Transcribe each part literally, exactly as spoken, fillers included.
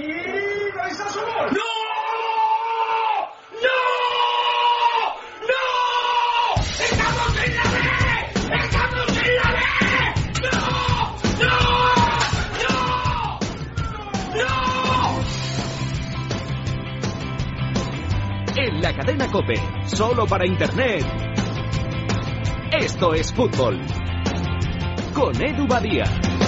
¡Vais a sumar! ¡No! ¡No! ¡No! ¡Estamos en la B! ¡Estamos en la B! ¡No! ¡No! ¡No! ¡No! En la cadena COPE, solo para Internet. Esto es fútbol. Con Edu Badía.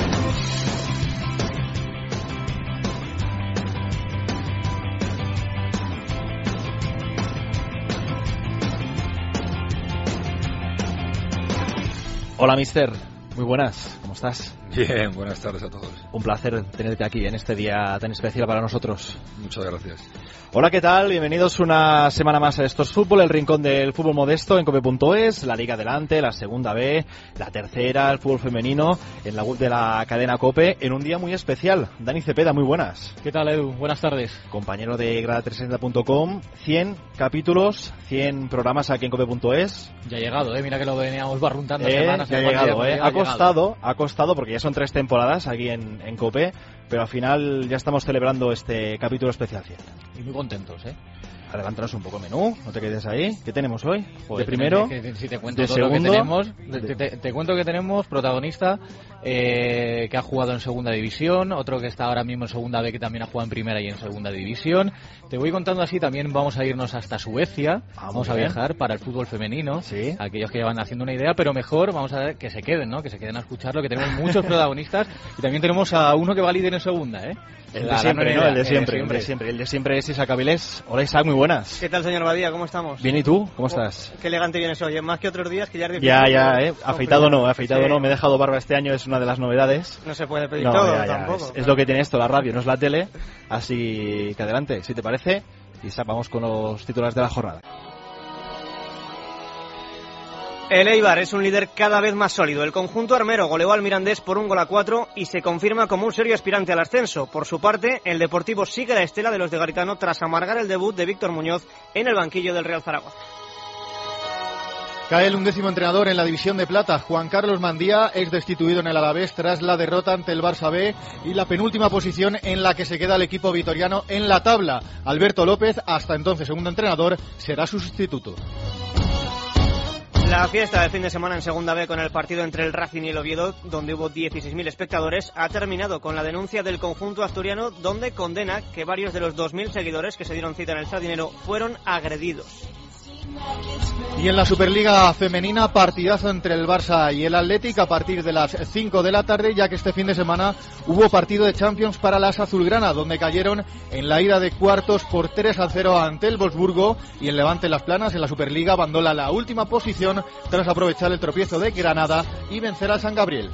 Hola, mister. Muy buenas. ¿Cómo estás? Bien, buenas tardes a todos. Un placer tenerte aquí en este día tan especial para nosotros. Muchas gracias. Hola, ¿qué tal? Bienvenidos una semana más a Esto es Fútbol, el rincón del fútbol modesto en cope punto es, la Liga Adelante, la Segunda B, la Tercera, el fútbol femenino, en la web de la cadena COPE, en un día muy especial. Dani Cepeda, muy buenas. ¿Qué tal, Edu? Buenas tardes. Compañero de grada trescientos sesenta punto com, cien capítulos, cien programas aquí en cope punto es. Ya ha llegado, ¿eh? Mira que lo veníamos barruntando eh, semanas. Ya ha llegado, día, ¿eh? Ha costado, ha costado, porque ya son tres temporadas aquí en, en COPE, pero al final ya estamos celebrando este capítulo especial cien. Y muy contentos, ¿eh? Adelántanos un poco menú, no te quedes ahí. ¿Qué tenemos hoy? Joder, de primero, que, si te cuento de todo segundo, lo que tenemos, te, te, te cuento que tenemos protagonista eh, que ha jugado en segunda división, otro que está ahora mismo en segunda B que también ha jugado en primera y en segunda división. Te voy contando así, también vamos a irnos hasta Suecia, ah, vamos a bien. viajar para el fútbol femenino, ¿sí? Aquellos que ya van haciendo una idea, pero mejor vamos a ver que se queden, ¿no? Que se queden a escucharlo, que tenemos muchos protagonistas y también tenemos a uno que va líder en segunda, ¿eh? El de siempre, ¿no? El de siempre, el de siempre. El de siempre es Isaac Avilés. Hola, Isaac, muy buenas. ¿Qué tal, señor Badía? ¿Cómo estamos? Bien, ¿y tú? ¿Cómo estás? Qué elegante vienes hoy, más que otros días que ya es difícil. Ya, ya, ¿eh? Afeitado no, afeitado sí. no. Me he dejado barba este año, es una de las novedades. No se puede pedir no, todo, ya, ya, tampoco. Es, es lo que tiene esto, la radio, no es la tele. Así que adelante, si te parece. Isaac, vamos con los titulares de la jornada. El Eibar es un líder cada vez más sólido. El conjunto armero goleó al Mirandés por un gol a cuatro y se confirma como un serio aspirante al ascenso. Por su parte, el Deportivo sigue la estela de los de Garitano tras amargar el debut de Víctor Muñoz en el banquillo del Real Zaragoza. Cae el undécimo entrenador en la división de plata. Juan Carlos Mandía es destituido en el Alavés tras la derrota ante el Barça B y la penúltima posición en la que se queda el equipo vitoriano en la tabla. Alberto López, hasta entonces segundo entrenador, será su sustituto. La fiesta del fin de semana en Segunda B con el partido entre el Racing y el Oviedo, donde hubo dieciséis mil espectadores, ha terminado con la denuncia del conjunto asturiano, donde condena que varios de los dos mil seguidores que se dieron cita en el Sardinero fueron agredidos. Y en la Superliga femenina, partidazo entre el Barça y el Athletic a partir de las cinco de la tarde, ya que este fin de semana hubo partido de Champions para las azulgrana, donde cayeron en la ida de cuartos por tres a cero ante el Wolfsburgo, y el Levante Las Planas en la Superliga abandona la última posición tras aprovechar el tropiezo de Granada y vencer al San Gabriel.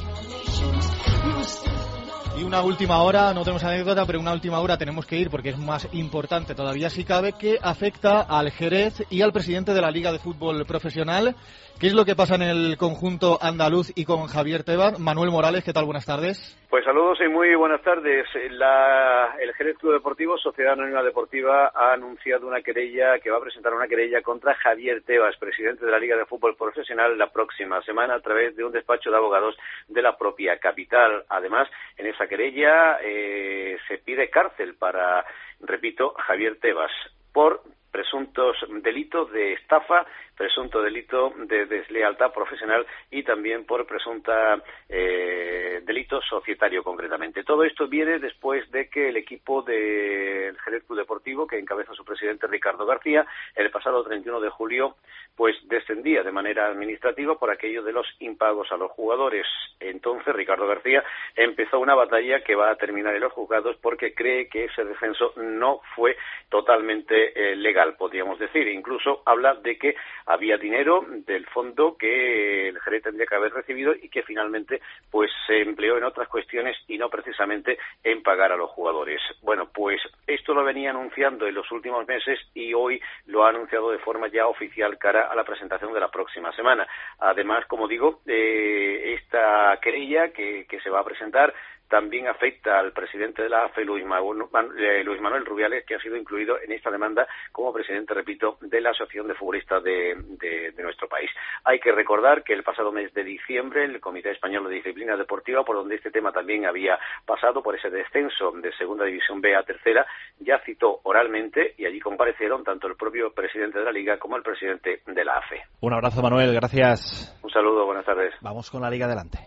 Y una última hora, no tenemos anécdota, pero una última hora tenemos que ir porque es más importante todavía si cabe, que afecta al Jerez y al presidente de la Liga de Fútbol Profesional. ¿Qué es lo que pasa en el conjunto andaluz y con Javier Tebas? Manuel Morales, ¿qué tal? Buenas tardes. Pues saludos y muy buenas tardes. La, el Jerez Club Deportivo, Sociedad Anónima Deportiva, ha anunciado una querella, que va a presentar una querella contra Javier Tebas, presidente de la Liga de Fútbol Profesional, la próxima semana a través de un despacho de abogados de la propia capital. Además, en esa querella eh, se pide cárcel para, repito, Javier Tebas, por presuntos delitos de estafa, presunto delito de deslealtad profesional y también por presunta eh, delito societario concretamente. Todo esto viene después de que el equipo del Jerez Club Deportivo, que encabeza su presidente Ricardo García, el pasado treinta y uno de julio, pues descendía de manera administrativa por aquello de los impagos a los jugadores. Entonces Ricardo García empezó una batalla que va a terminar en los juzgados porque cree que ese descenso no fue totalmente eh, legal, podríamos decir. Incluso habla de que había dinero del fondo que el Jerez tendría que haber recibido y que finalmente pues se empleó en otras cuestiones y no precisamente en pagar a los jugadores. Bueno, pues esto lo venía anunciando en los últimos meses y hoy lo ha anunciado de forma ya oficial cara a la presentación de la próxima semana. Además, como digo, eh, esta querella que, que se va a presentar también afecta al presidente de la A F E, Luis Manuel Rubiales, que ha sido incluido en esta demanda como presidente, repito, de la Asociación de Futbolistas de, de, de nuestro país. Hay que recordar que el pasado mes de diciembre el Comité Español de Disciplina Deportiva, por donde este tema también había pasado por ese descenso de Segunda División B a Tercera, ya citó oralmente y allí comparecieron tanto el propio presidente de la Liga como el presidente de la A F E. Un abrazo, Manuel, gracias. Un saludo, buenas tardes. Vamos con la Liga adelante.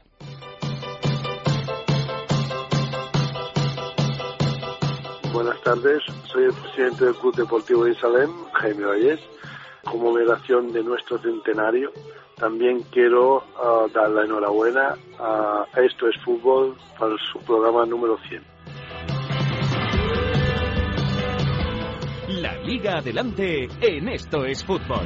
Buenas tardes, soy el presidente del Club Deportivo de Salem, Jaime Vallés. Como celebración de nuestro centenario, también quiero uh, dar la enhorabuena a Esto es Fútbol para su programa número cien. La Liga adelante en Esto es Fútbol.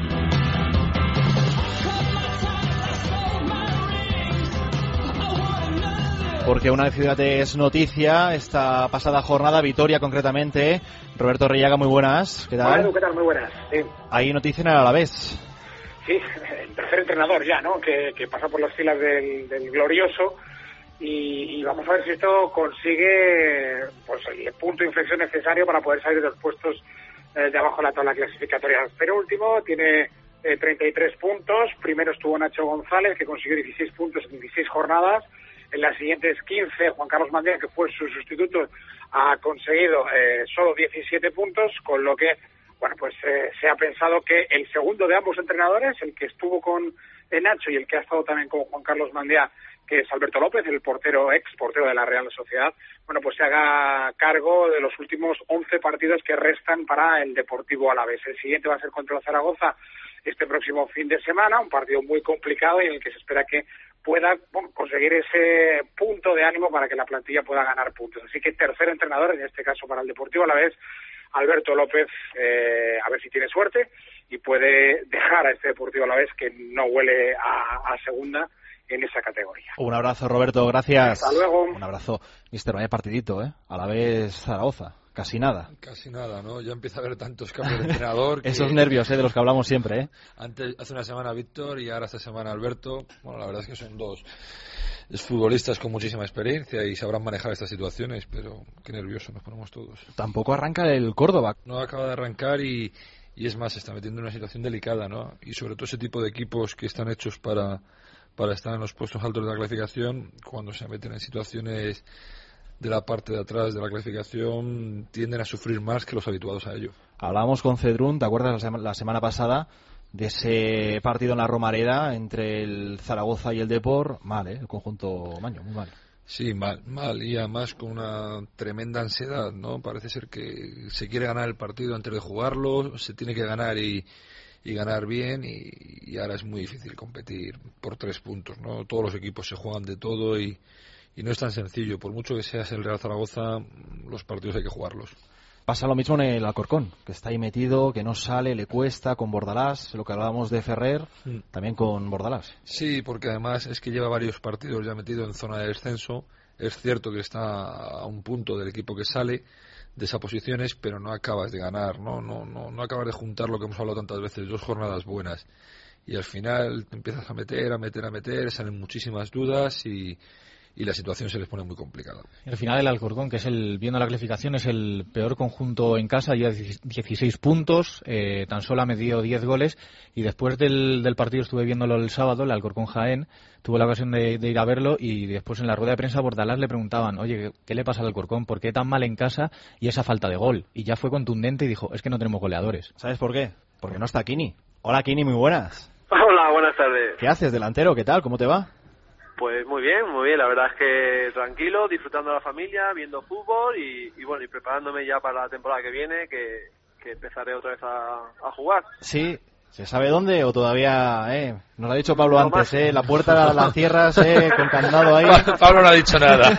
Porque una ciudad es noticia, esta pasada jornada, Vitoria concretamente. Roberto Rellaga, muy buenas. ¿Qué tal? Bueno, ¿qué tal? Muy buenas. Sí. Hay noticia en el Alavés. Sí, el tercer entrenador ya, ¿no? Que, que pasa por las filas del, del glorioso. Y, y vamos a ver si esto consigue pues el punto de inflexión necesario para poder salir de los puestos eh, de abajo de la tabla clasificatoria. Pero último, tiene eh, treinta y tres puntos. Primero estuvo Nacho González, que consiguió dieciséis puntos en dieciséis jornadas. En las siguientes quince, Juan Carlos Mandía, que fue su sustituto, ha conseguido eh, solo diecisiete puntos, con lo que, bueno, pues eh, se ha pensado que el segundo de ambos entrenadores, el que estuvo con eh, Nacho y el que ha estado también con Juan Carlos Mandía, que es Alberto López, el portero, ex portero de la Real Sociedad, bueno, pues se haga cargo de los últimos once partidos que restan para el Deportivo Alavés. El siguiente va a ser contra el Zaragoza este próximo fin de semana, un partido muy complicado y en el que se espera que pueda bueno, conseguir ese punto de ánimo para que la plantilla pueda ganar puntos. Así que tercer entrenador, en este caso para el Deportivo Alavés, Alberto López, eh, a ver si tiene suerte y puede dejar a este Deportivo Alavés que no huele a, a segunda en esa categoría. Un abrazo, Roberto, gracias. Hasta luego. Un abrazo. Mister, vaya partidito, ¿eh? Alavés Zaragoza. Casi nada. Casi nada, ¿no? Ya empieza a haber tantos cambios de entrenador. Que... Esos nervios, ¿eh? De los que hablamos siempre, ¿eh? Antes, hace una semana Víctor y ahora esta semana Alberto. Bueno, la verdad es que son dos futbolistas con muchísima experiencia y sabrán manejar estas situaciones, pero qué nerviosos nos ponemos todos. Tampoco arranca el Córdoba. No acaba de arrancar y, y es más, se está metiendo en una situación delicada, ¿no? Y sobre todo ese tipo de equipos que están hechos para, para estar en los puestos altos de la clasificación, cuando se meten en situaciones de la parte de atrás de la clasificación, tienden a sufrir más que los habituados a ello. Hablábamos con Cedrún, ¿te acuerdas la, sema- la semana pasada de ese partido en la Romareda entre el Zaragoza y el Depor? Mal, ¿eh? El conjunto maño, muy mal. Sí, mal, mal, y además con una tremenda ansiedad, ¿no? Parece ser que se quiere ganar el partido antes de jugarlo, se tiene que ganar y, y ganar bien, y, y ahora es muy difícil competir por tres puntos, ¿no? Todos los equipos se juegan de todo y Y no es tan sencillo, por mucho que seas el Real Zaragoza, los partidos hay que jugarlos. Pasa lo mismo en el Alcorcón, que está ahí metido, que no sale, le cuesta, con Bordalás, lo que hablábamos de Ferrer, mm. también con Bordalás. Sí, porque además es que lleva varios partidos ya metido en zona de descenso. Es cierto que está a un punto del equipo que sale de esas posiciones, pero no acabas de ganar, no, no, no, no acabas de juntar lo que hemos hablado tantas veces, dos jornadas buenas. Y al final te empiezas a meter, a meter, a meter, salen muchísimas dudas y... y la situación se les pone muy complicada. Al final el Alcorcón, que es el, viendo la clasificación, es el peor conjunto en casa, ya dieciséis puntos, eh, tan solo ha metido diez goles, y después del, del partido estuve viéndolo el sábado, el Alcorcón Jaén, tuve la ocasión de, de ir a verlo, y después en la rueda de prensa Bordalás le preguntaban, oye, ¿qué le pasa al Alcorcón? ¿Por qué tan mal en casa y esa falta de gol? Y ya fue contundente y dijo, es que no tenemos goleadores. ¿Sabes por qué? Porque no está Kini. Hola Kini, muy buenas. Hola, buenas tardes. ¿Qué haces, delantero? ¿Qué tal? ¿Cómo te va? Pues muy bien, muy bien, la verdad es que tranquilo, disfrutando de la familia, viendo fútbol y, y bueno, y preparándome ya para la temporada que viene, que, que empezaré otra vez a, a jugar. Sí, ¿se sabe dónde o todavía, eh? Nos lo ha dicho Pablo no antes, más. eh, la puerta la, la cierras, eh, con candado ahí. Pablo no ha dicho nada.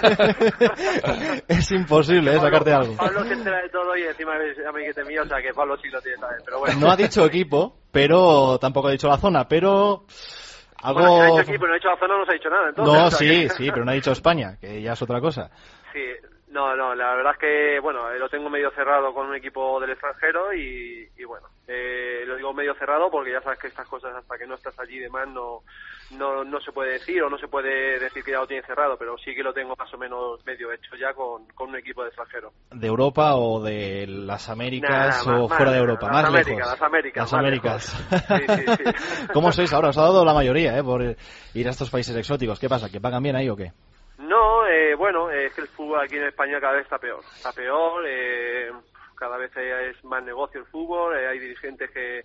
Es imposible, eh, Pablo, sacarte algo. Pablo se entera de todo y encima es amiguete mío, o sea que Pablo sí lo tiene que saber, pero bueno. No ha dicho equipo, pero tampoco ha dicho la zona, pero... Algo... Bueno, si ha dicho aquí, pero no ha dicho la zona, no se ha dicho nada, entonces. No, o sea sí, que... sí, pero no ha dicho España, que ya es otra cosa. Sí, No, no, la verdad es que, bueno, eh, lo tengo medio cerrado con un equipo del extranjero y, y bueno, eh, lo digo medio cerrado porque ya sabes que estas cosas hasta que no estás allí y demás no, no, no se puede decir o no se puede decir que ya lo tienes cerrado, pero sí que lo tengo más o menos medio hecho ya con, con un equipo de extranjero. ¿De Europa o de las Américas Nah, o más, fuera de más, Europa? las Más Américas, lejos. las Américas, Las más Américas. lejos. Sí, sí, sí. ¿Cómo sois ahora? Os ha dado la mayoría, ¿eh? Por ir a estos países exóticos. ¿Qué pasa? ¿Que pagan bien ahí o qué? No, eh, bueno, eh, es que el fútbol aquí en España cada vez está peor. Está peor, eh, cada vez es más negocio el fútbol, eh, hay dirigentes que,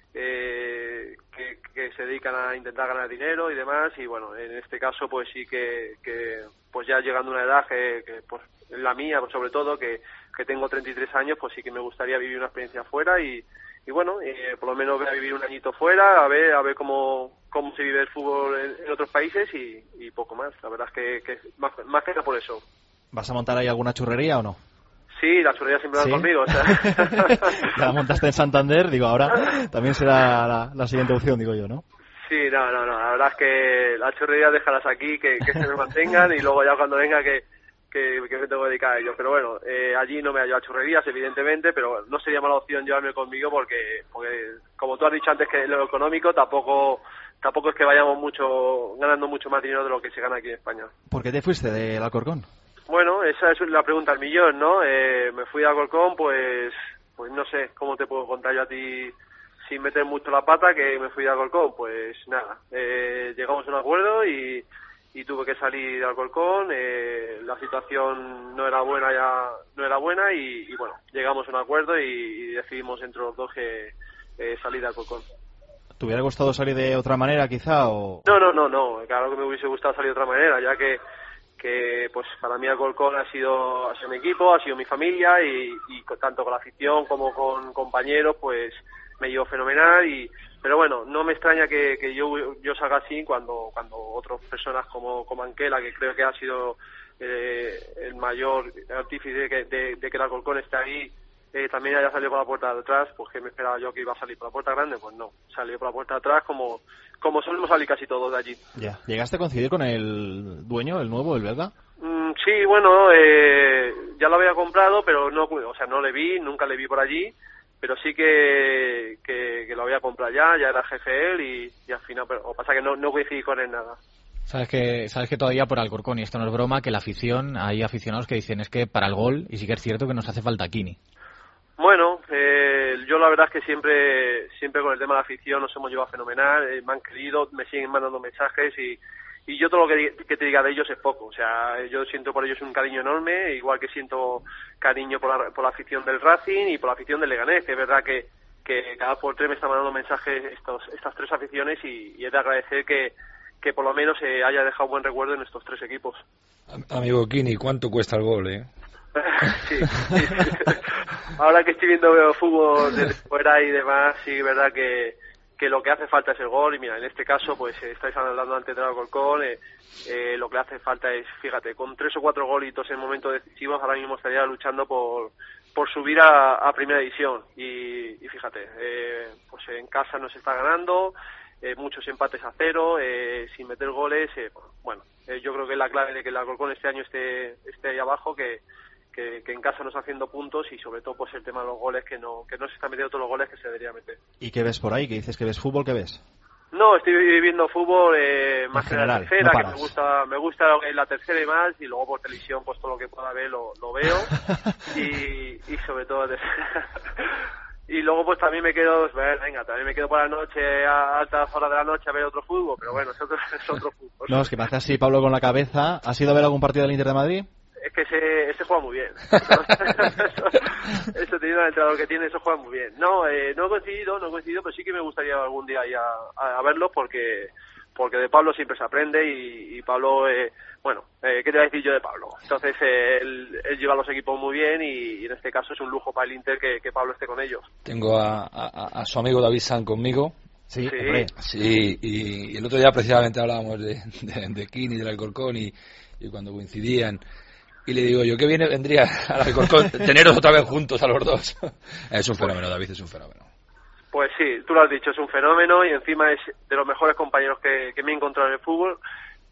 eh, que que se dedican a intentar ganar dinero y demás, y bueno, en este caso pues sí que, que pues ya llegando a una edad que, que pues la mía pues sobre todo, que, que tengo treinta y tres años, pues sí que me gustaría vivir una experiencia fuera y y bueno, eh, por lo menos voy a vivir un añito fuera, a ver a ver cómo cómo se vive el fútbol en, en otros países y, y poco más. La verdad es que, que más, más que nada por eso. ¿Vas a montar ahí alguna churrería o no? Sí, la churrería siempre va ¿Sí? conmigo. O sea. Ya la montaste en Santander, digo, ahora también será la, la siguiente opción, digo yo, ¿no? Sí, no, no, no, la verdad es que las churrerías déjalas aquí, que, que se me mantengan y luego ya cuando venga que... Que, que me tengo que dedicar a ello, pero bueno, eh, allí no me hallo a churrerías, evidentemente, pero no sería mala opción llevarme conmigo porque, porque como tú has dicho antes que lo económico tampoco tampoco es que vayamos mucho ganando mucho más dinero de lo que se gana aquí en España. ¿Por qué te fuiste del Alcorcón? Bueno, esa es la pregunta al millón, ¿no? Eh, me fui a Alcorcón, pues, pues no sé, ¿cómo te puedo contar yo a ti sin meter mucho la pata que me fui a Alcorcón? Pues nada, eh, llegamos a un acuerdo y y tuve que salir de Alcorcón, eh, la situación no era buena ya no era buena y, y bueno, llegamos a un acuerdo y, y decidimos entre los dos que eh, salir de Alcorcón. ¿Te hubiera gustado salir de otra manera quizá o...? No, no, no, no, claro que me hubiese gustado salir de otra manera, ya que que pues para mí Alcorcón ha sido, ha sido mi equipo, ha sido mi familia y, y con, tanto con la afición como con compañeros pues me llevo fenomenal y pero bueno, no me extraña que, que yo yo salga así cuando cuando otras personas como, como Anquela, que creo que ha sido eh, el mayor artífice de que, de, de que el Alcorcón esté ahí, eh, también haya salido por la puerta de atrás, pues que me esperaba yo que iba a salir por la puerta grande, pues no, salió por la puerta de atrás como como solemos salir casi todos de allí. Ya. ¿Llegaste a coincidir con el dueño, el nuevo, el belga? Mm, sí, bueno, eh, ya lo había comprado, pero no, o sea, no le vi, nunca le vi por allí. Pero sí que, que, que lo había comprado ya, ya era jefe él y, y al final, pero pasa que no, no coincidí con él nada. Sabes que sabes que todavía por Alcorcón, y esto no es broma, que la afición, hay aficionados que dicen es que para el gol, y sí que es cierto que nos hace falta Kini. Bueno, eh, yo la verdad es que siempre siempre con el tema de la afición nos hemos llevado fenomenal, eh, me han querido, me siguen mandando mensajes y y yo todo lo que, que te diga de ellos es poco, o sea, yo siento por ellos un cariño enorme, igual que siento cariño por la, por la afición del Racing y por la afición del Leganés, que es verdad que, que cada por tres me están mandando mensajes estos, estas tres aficiones y, y es de agradecer que, que por lo menos eh, haya dejado buen recuerdo en estos tres equipos. Amigo Kini, ¿cuánto cuesta el gol, eh? sí, sí. Ahora que estoy viendo fútbol de fuera y demás, sí, es verdad que que lo que hace falta es el gol y mira, en este caso pues eh, estáis hablando antes del Alcorcón, eh, eh, lo que hace falta es, fíjate, con tres o cuatro golitos en momentos decisivos ahora mismo estaría luchando por por subir a, a primera división y, y fíjate, eh, pues en casa nos está ganando, eh, muchos empates a cero, eh, sin meter goles, eh, bueno, eh, yo creo que es la clave de que el Alcorcón este año esté, esté ahí abajo, que Que, que en casa nos está haciendo puntos y sobre todo pues el tema de los goles que no que no se están metiendo todos los goles que se debería meter. ¿Y qué ves por ahí? ¿Qué dices que ves fútbol? ¿Qué ves? No, estoy viviendo fútbol eh, más que la tercera, no que me gusta me gusta lo que es la tercera y más y luego por televisión pues todo lo que pueda ver lo, lo veo y, y sobre todo y luego pues también me quedo pues, venga también me quedo por la noche a altas horas de la noche a ver otro fútbol, pero bueno es otro, es otro fútbol. No, es que me hace así Pablo con la cabeza. ¿Has ido a ver algún partido del Inter de Madrid? Es que ese, ese juega muy bien. eso, eso teniendo el entrenador que tiene, eso juega muy bien. No, eh, no he coincidido, no he coincidido, pero sí que me gustaría algún día ir a, a, a verlo porque porque de Pablo siempre se aprende y, y Pablo, eh, bueno, eh, ¿qué te voy a decir yo de Pablo? Entonces eh, él, él lleva a los equipos muy bien y, y en este caso es un lujo para el Inter que, que Pablo esté con ellos. Tengo a, a, a su amigo David San conmigo. Sí, sí. hombre. Sí, y, y el otro día precisamente hablábamos de, de, de Kini, del Alcorcón y, y cuando coincidían. Y le digo yo, ¿qué viene vendría al Alcorcón teneros otra vez juntos a los dos? Es un fenómeno, David, es un fenómeno. Pues sí, tú lo has dicho, es un fenómeno y encima es de los mejores compañeros que, que me he encontrado en el fútbol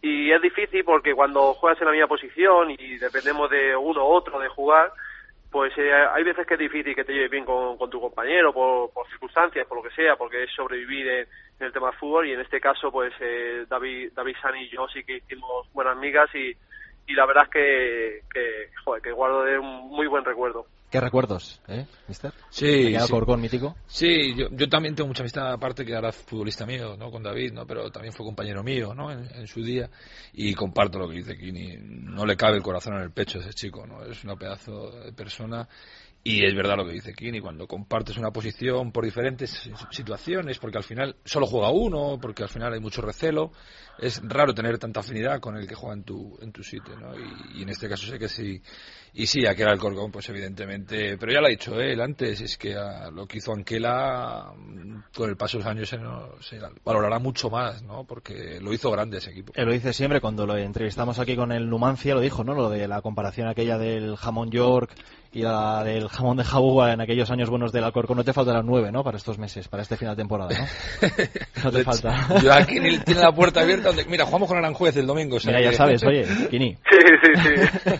y es difícil porque cuando juegas en la misma posición y dependemos de uno u otro de jugar, pues eh, hay veces que es difícil que te lleves bien con, con tu compañero por, por circunstancias, por lo que sea, porque es sobrevivir en, en el tema de fútbol, y en este caso pues eh, David, David Sani y yo sí que hicimos buenas migas, y, y la verdad es que, que, joder, que guardo de un muy buen recuerdo. ¿Qué recuerdos, eh, mister? Sí, ¿Te ha sí. Alcorcón mítico? Sí, yo, yo también tengo mucha amistad, aparte que ahora es futbolista mío, ¿no? Con David, ¿no? Pero también fue compañero mío, ¿no? En, en su día, y comparto lo que dice Kini. No le cabe el corazón en el pecho a ese chico, ¿no? Es una pedazo de persona. Y es verdad lo que dice Kini, cuando compartes una posición por diferentes situaciones, porque al final solo juega uno, porque al final hay mucho recelo, es raro tener tanta afinidad con el que juega en tu en tu sitio, ¿no? Y, y en este caso sé que sí. Y sí, aquel Alcorcón, pues evidentemente, pero ya lo ha dicho él antes, es que a lo que hizo Anquela, con el paso de los años se, no, se valorará mucho más, ¿no? Porque lo hizo grande ese equipo. Él lo dice siempre, cuando lo entrevistamos aquí con el Numancia, lo dijo, ¿no? Lo de la comparación aquella del jamón York y la del jamón de Jabugo en aquellos años buenos del Alcorcón. No te faltarán nueve, ¿no? Para estos meses, para este final de temporada, ¿no? No te falta. Yo aquí tiene la puerta abierta donde, mira, jugamos con Aranjuez el domingo. O sea, mira, ya que... sabes, oye, Kini. Sí, sí, sí.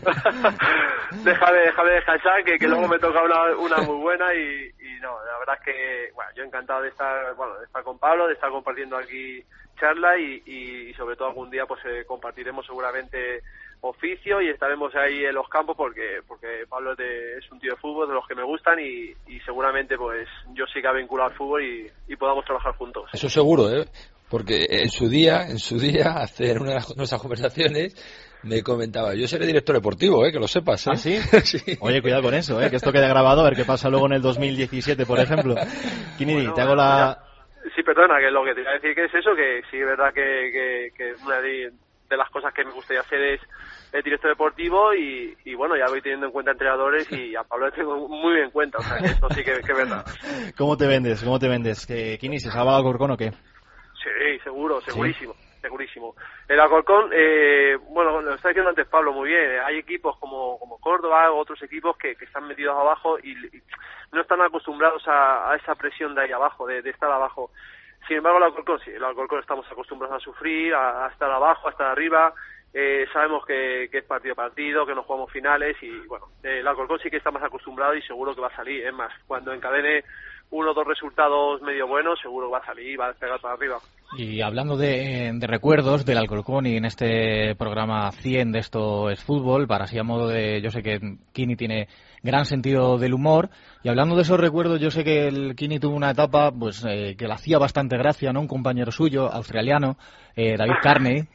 déjame, déjame descansar, que, que luego me toca una, una muy buena, y, y no, la verdad es que, bueno, yo encantado de estar, bueno, de estar con Pablo, de estar compartiendo aquí charla, y, y, y sobre todo algún día pues eh, compartiremos seguramente oficio y estaremos ahí en los campos, porque porque Pablo es, de, es un tío de fútbol de los que me gustan, y, y seguramente pues yo sí que ha vinculado al fútbol y, y podamos trabajar juntos. Eso seguro, ¿eh? Porque en su día, en su día, hace en una de nuestras conversaciones, me comentaba, yo seré director deportivo, ¿eh? Que lo sepas, ¿eh? ¿Ah, sí? Sí. Oye, cuidado con eso, ¿eh? Que esto quede grabado, a ver qué pasa luego en el dos mil diecisiete, por ejemplo. Kini, bueno, te hago la... Sí, perdona, que lo que te iba a decir que es eso, que sí es verdad que, que, que una de, de las cosas que me gustaría hacer es el director deportivo, y, y bueno, ya voy teniendo en cuenta entrenadores, y a Pablo le tengo muy bien en cuenta, o sea, que esto sí que, que es verdad. ¿Cómo te vendes? ¿Cómo te vendes? ¿Que Kini se salva Alcorcón o qué? Sí, seguro, segurísimo, ¿Sí? segurísimo. El Alcorcón, eh, bueno, lo está diciendo antes Pablo muy bien, hay equipos como, como Córdoba, otros equipos que, que están metidos abajo y, y no están acostumbrados a, a esa presión de ahí abajo, de, de estar abajo. Sin embargo, el Alcorcón sí, el Alcorcón estamos acostumbrados a sufrir, a, a estar abajo, a estar arriba. Eh, sabemos que, que es partido a partido, que no jugamos finales, y bueno, eh, el Alcorcón sí que está más acostumbrado y seguro que va a salir. Es más, cuando encadene uno o dos resultados medio buenos, seguro que va a salir y va a despegar para arriba. Y hablando de, de recuerdos del Alcorcón, y en este programa cien de Esto es Fútbol, para así a modo de... Yo sé que Kini tiene gran sentido del humor, y hablando de esos recuerdos, yo sé que el Kini tuvo una etapa pues eh, que le hacía bastante gracia, ¿no? Un compañero suyo, australiano, eh, David Carney,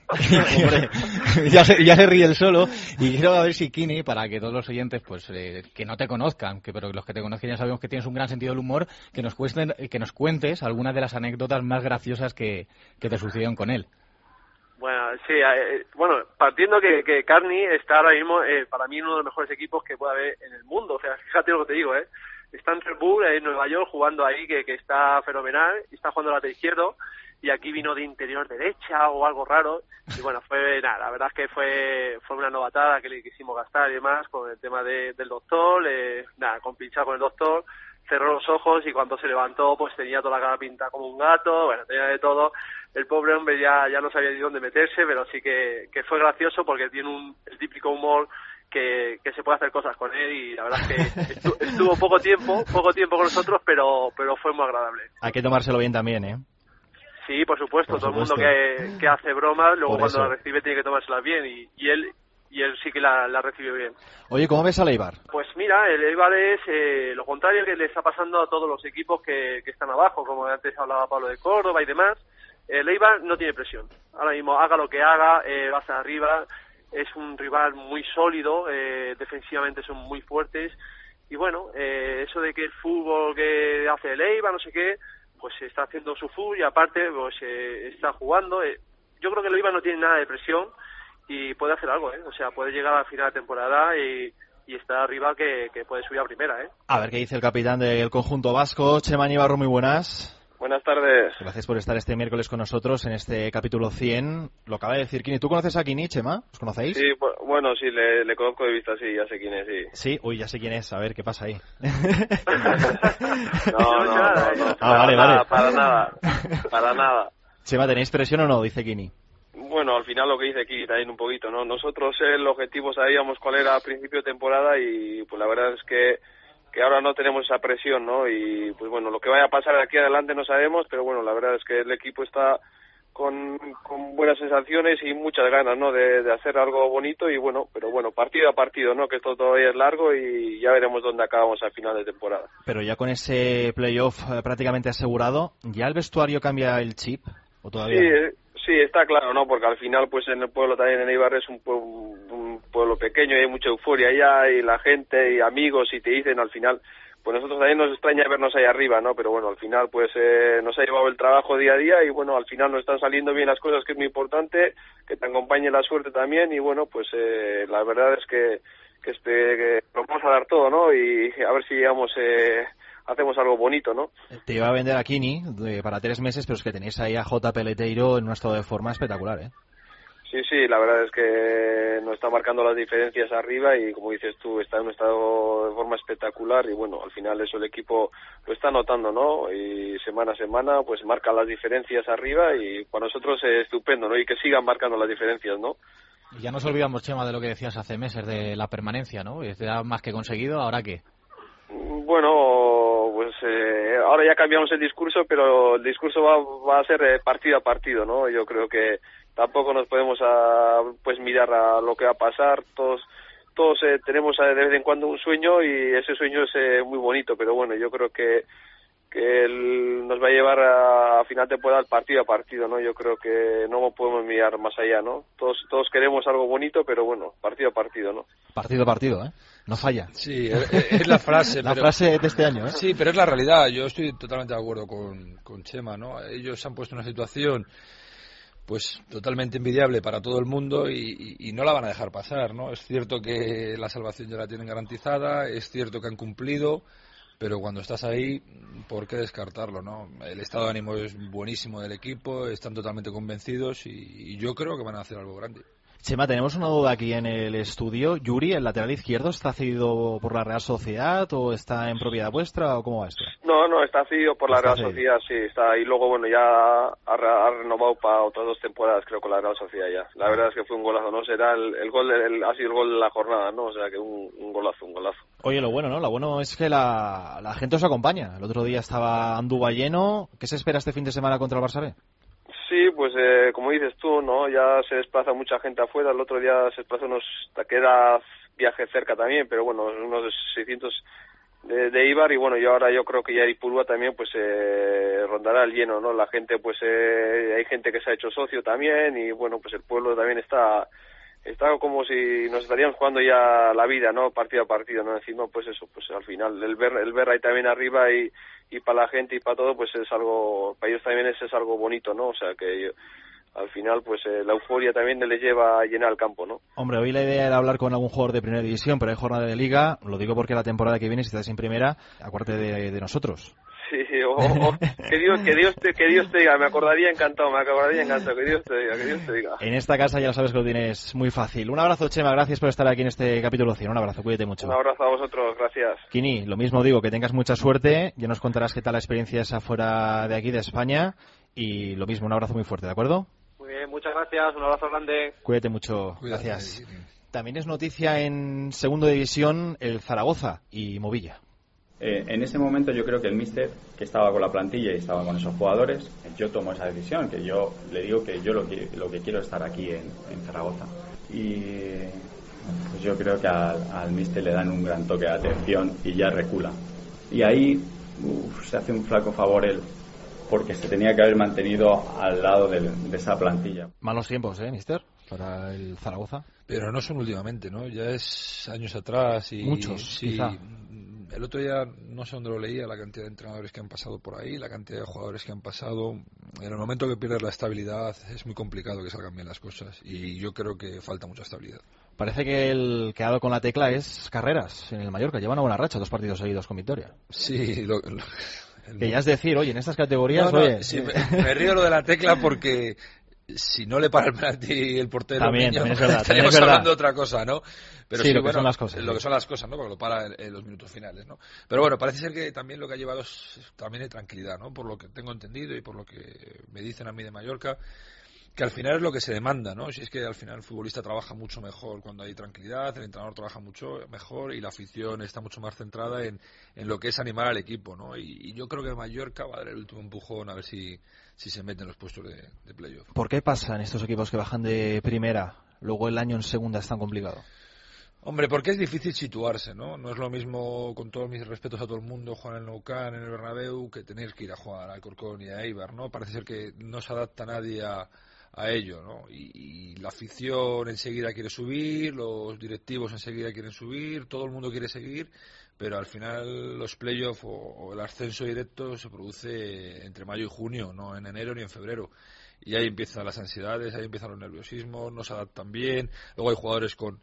ya, se, ya se ríe el solo, y quiero ver si Kini, para que todos los oyentes pues eh, que no te conozcan, que pero los que te conozcan ya sabemos que tienes un gran sentido del humor, que nos, cuesten, que nos cuentes algunas de las anécdotas más graciosas que, que te sucedieron con él. Bueno, sí, eh, bueno, partiendo que, que Carney está ahora mismo, eh, para mí, uno de los mejores equipos que puede haber en el mundo. O sea, fíjate lo que te digo, ¿eh? Está en Red Bull, en Nueva York, jugando ahí, que, que está fenomenal, y está jugando lateral izquierdo, y aquí vino de interior derecha o algo raro, y bueno, fue nada, la verdad es que fue fue una novatada que le quisimos gastar y demás, con el tema de, del doctor, eh, nada, con pinchar con el doctor, cerró los ojos, y cuando se levantó pues tenía toda la cara pintada como un gato, bueno, tenía de todo. El pobre hombre ya ya no sabía ni dónde meterse, pero sí que, que fue gracioso, porque tiene un el típico humor que, que se puede hacer cosas con él, y la verdad es que estuvo, estuvo poco tiempo, poco tiempo con nosotros, pero pero fue muy agradable. Hay que tomárselo bien también, ¿eh? Sí, por supuesto, por todo supuesto. el mundo que, que hace bromas, luego Por cuando eso. la recibe tiene que tomárselas bien, y, y él y él sí que la, la recibió bien. Oye, ¿cómo ves al Eibar? Pues mira, el Eibar es eh, lo contrario que le está pasando a todos los equipos que, que están abajo, como antes hablaba Pablo de Córdoba y demás. El Eibar no tiene presión. Ahora mismo, haga lo que haga, eh, va hacia arriba. Es un rival muy sólido, eh, defensivamente son muy fuertes. Y bueno, eh, eso de que el fútbol que hace el Eibar, no sé qué, pues está haciendo su fútbol, y aparte pues eh, está jugando. Eh, yo creo que el Eibar no tiene nada de presión y puede hacer algo, ¿eh? O sea, puede llegar a la final de temporada y, y estar arriba, que, que puede subir a primera, ¿eh? A ver qué dice el capitán del conjunto vasco, Chema Ñibarro, muy buenas. Buenas tardes. Gracias por estar este miércoles con nosotros en este capítulo cien. Lo acaba de decir Kini. ¿Tú conoces a Kini, Chema? ¿Os conocéis? Sí, bueno, sí, le, le conozco de vista, sí, ya sé quién es, sí. Sí, uy, ya sé quién es. A ver, ¿qué pasa ahí? No, no, no, no. Ah, vale, nada, vale. Para nada, para nada. Chema, ¿tenéis presión o no? Dice Kini. Bueno, al final lo que dice aquí también un poquito, ¿no? Nosotros el objetivo sabíamos cuál era a principio de temporada y pues la verdad es que que ahora no tenemos esa presión, ¿no? Y pues bueno, lo que vaya a pasar de aquí adelante no sabemos, pero bueno, la verdad es que el equipo está con, con buenas sensaciones y muchas ganas, ¿no? De, de hacer algo bonito y bueno, pero bueno, partido a partido, ¿no? Que esto todavía es largo y ya veremos dónde acabamos al final de temporada. Pero ya con ese playoff eh, prácticamente asegurado, ¿ya el vestuario cambia el chip o todavía Sí, no? eh, sí, está claro, ¿no? Porque al final, pues en el pueblo también, en Eibar, es un pueblo, un pueblo pequeño y hay mucha euforia allá y la gente y amigos y te dicen al final, pues nosotros también nos extraña vernos ahí arriba, ¿no? Pero bueno, al final, pues eh, nos ha llevado el trabajo día a día y bueno, al final nos están saliendo bien las cosas, que es muy importante, que te acompañe la suerte también y bueno, pues eh, la verdad es que, que, este, que lo vamos a dar todo, ¿no? Y a ver si llegamos... Eh, hacemos algo bonito, ¿no? Te iba a vender a Kini de, para tres meses, pero es que tenéis ahí a J. Peleteiro en un estado de forma espectacular, ¿eh? Sí, sí, la verdad es que nos está marcando las diferencias arriba y como dices tú, está en un estado de forma espectacular y bueno, al final eso el equipo lo está notando, ¿no? Y semana a semana pues marca las diferencias arriba y para nosotros es estupendo, ¿no? Y que sigan marcando las diferencias, ¿no? Y ya nos olvidamos, Chema, de lo que decías hace meses de la permanencia, ¿no? Y ya más que conseguido, ¿ahora qué? Bueno, pues eh, ahora ya cambiamos el discurso, pero el discurso va, va a ser eh, partido a partido, ¿no? Yo creo que tampoco nos podemos a, pues mirar a lo que va a pasar. Todos todos eh, tenemos eh, de vez en cuando un sueño y ese sueño es eh, muy bonito, pero bueno, yo creo que que él nos va a llevar a, a final de temporada partido a partido, ¿no? Yo creo que no podemos mirar más allá, ¿no? Todos todos queremos algo bonito, pero bueno, partido a partido, ¿no? Partido a partido, ¿eh? No falla. Sí, es, es la frase. la pero, frase de este año, ¿eh? Sí, pero es la realidad. Yo estoy totalmente de acuerdo con, con Chema, ¿no? Ellos se han puesto en una situación pues totalmente envidiable para todo el mundo y, y, y no la van a dejar pasar, ¿no? Es cierto que la salvación ya la tienen garantizada, es cierto que han cumplido, pero cuando estás ahí, ¿por qué descartarlo, no? El estado de ánimo es buenísimo del equipo, están totalmente convencidos y, y yo creo que van a hacer algo grande. Chema, tenemos una duda aquí en el estudio. Yuri, el lateral izquierdo, ¿está cedido por la Real Sociedad o está en propiedad vuestra o cómo va esto? No, no, está cedido por la Está Real cedido. Sociedad, sí, está. Y luego, bueno, ya ha, ha renovado para otras dos temporadas, creo, con la Real Sociedad ya. La verdad es que fue un golazo, ¿no? Será el, el gol, el, ha sido el gol de la jornada, ¿no? O sea, que un, un golazo, un golazo. Oye, lo bueno, ¿no? Lo bueno es que la, la gente os acompaña. El otro día estaba Andúba lleno. ¿Qué se espera este fin de semana contra el Barça B? Sí, pues eh, como dices tú, ¿no? Ya se desplaza mucha gente afuera. El otro día se desplazó unos, queda viaje cerca también, pero bueno, unos seiscientos de, de Eibar y bueno, y ahora yo creo que ya Ipurúa también pues eh, rondará el lleno, ¿no? La gente pues eh, hay gente que se ha hecho socio también y bueno, pues el pueblo también está está como si nos estaríamos jugando ya la vida, ¿no? Partido a partido, ¿no? Encima pues eso, pues al final el ver el ver ahí también arriba y y para la gente y para todo pues es algo, para ellos también es, es algo bonito, ¿no? O sea que yo, al final pues eh, la euforia también les lleva a llenar el campo, ¿no? Hombre, hoy la idea era hablar con algún jugador de primera división, pero hay jornada de liga. Lo digo porque la temporada que viene, si estás en primera, acuérdate de, de nosotros. Sí, o, o, que Dios, que Dios te, que Dios te diga, me acordaría encantado, me acordaría encantado, que Dios te diga, que Dios te diga. En esta casa ya lo sabes que lo tienes muy fácil. Un abrazo, Chema, gracias por estar aquí en este capítulo cien. Un abrazo, cuídate mucho. Un abrazo a vosotros, gracias. Kini, lo mismo digo, que tengas mucha suerte, ya nos contarás qué tal la experiencia esa fuera de aquí, de España, y lo mismo, un abrazo muy fuerte, ¿de acuerdo? Muy bien, muchas gracias, un abrazo grande. Cuídate mucho, Cuídate, gracias. Kini. También es noticia en segunda división el Zaragoza y Movilla. Eh, en ese momento yo creo que el míster, que estaba con la plantilla y estaba con esos jugadores, yo tomo esa decisión, que yo le digo que yo lo que, lo que quiero es estar aquí en, en Zaragoza. Y pues yo creo que al, al míster le dan un gran toque de atención y ya recula. Y ahí uf, se hace un flaco favor él, porque se tenía que haber mantenido al lado de, de esa plantilla. Malos tiempos, ¿eh, mister? Para el Zaragoza. Pero no son últimamente, ¿no? Ya es años atrás y... Muchos, sí, quizá. El otro día, no sé dónde lo leía, la cantidad de entrenadores que han pasado por ahí, la cantidad de jugadores que han pasado. En el momento que pierdes la estabilidad es muy complicado que salgan bien las cosas y yo creo que falta mucha estabilidad. Parece que el que ha dado con la tecla es Carreras en el Mallorca. Lleva una buena racha, dos partidos seguidos con victoria. Sí, lo, lo, el... que ya es decir, oye, en estas categorías... No, no, oye... sí, me, me río lo de la tecla porque... Si no le para el penalti el portero, también, niño, también es verdad, estaríamos es verdad. hablando de otra cosa, ¿no? Pero sí, sí, lo bueno, que son las cosas. Lo que son las cosas, ¿no? Porque lo para en, en los minutos finales, ¿no? Pero bueno, parece ser que también lo que ha llevado es también de tranquilidad, ¿no? Por lo que tengo entendido y por lo que me dicen a mí de Mallorca, que al final es lo que se demanda, ¿no? Si es que al final el futbolista trabaja mucho mejor cuando hay tranquilidad, el entrenador trabaja mucho mejor y la afición está mucho más centrada en, en lo que es animar al equipo, ¿no? Y, y yo creo que Mallorca va a dar el último empujón a ver si, si se meten en los puestos de, de playoff. ¿Por qué pasan estos equipos que bajan de primera, luego el año en segunda es tan complicado? Hombre, porque es difícil situarse, ¿no? No es lo mismo, con todos mis respetos a todo el mundo, jugar en el Nou Camp, en el Bernabéu, que tener que ir a jugar a Alcorcón y a Eibar, ¿no? Parece ser que no se adapta nadie a, a ello, ¿no? Y, y la afición enseguida quiere subir, los directivos enseguida quieren subir, todo el mundo quiere seguir, pero al final los playoffs o, o el ascenso directo se produce entre mayo y junio, no en enero ni en febrero. Y ahí empiezan las ansiedades, ahí empiezan los nerviosismos, no se adaptan bien, luego hay jugadores con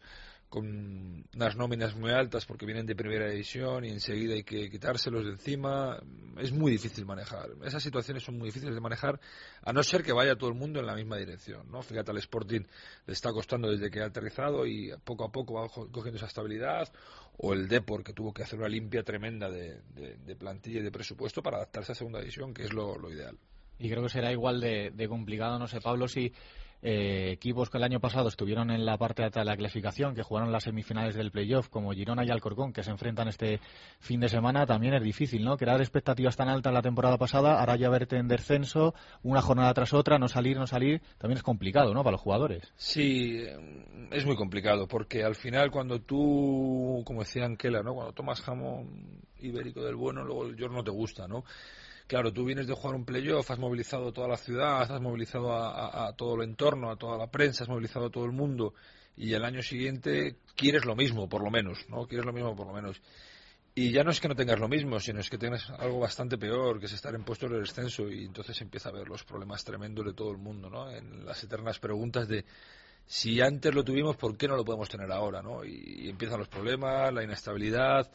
con unas nóminas muy altas porque vienen de primera división y enseguida hay que quitárselos de encima. Es muy difícil manejar. Esas situaciones son muy difíciles de manejar, a no ser que vaya todo el mundo en la misma dirección, ¿no? Fíjate, al Sporting le está costando desde que ha aterrizado y poco a poco va cogiendo esa estabilidad, o el Depor, que tuvo que hacer una limpia tremenda de, de, de plantilla y de presupuesto para adaptarse a segunda división, que es lo, lo ideal. Y creo que será igual de, de complicado, no sé, Pablo, si eh, equipos que el año pasado estuvieron en la parte alta de la clasificación, que jugaron las semifinales del playoff, como Girona y Alcorcón, que se enfrentan este fin de semana, también es difícil, ¿no? Crear expectativas tan altas la temporada pasada, ahora ya verte en descenso, una jornada tras otra, no salir, no salir, también es complicado, ¿no? Para los jugadores. Sí, es muy complicado, porque al final cuando tú, como decía Anquela, ¿no? Cuando tomas jamón ibérico del bueno, luego el york no te gusta, ¿no? Claro, tú vienes de jugar un playoff, has movilizado toda la ciudad, has movilizado a, a, a todo el entorno, a toda la prensa, has movilizado a todo el mundo, y el año siguiente quieres lo mismo, por lo menos, ¿no? Quieres lo mismo, por lo menos. Y ya no es que no tengas lo mismo, sino es que tienes algo bastante peor, que es estar en puestos de descenso, y entonces empieza a ver los problemas tremendos de todo el mundo, ¿no? En las eternas preguntas de si antes lo tuvimos, ¿por qué no lo podemos tener ahora, ¿no? Y, y empiezan los problemas, la inestabilidad.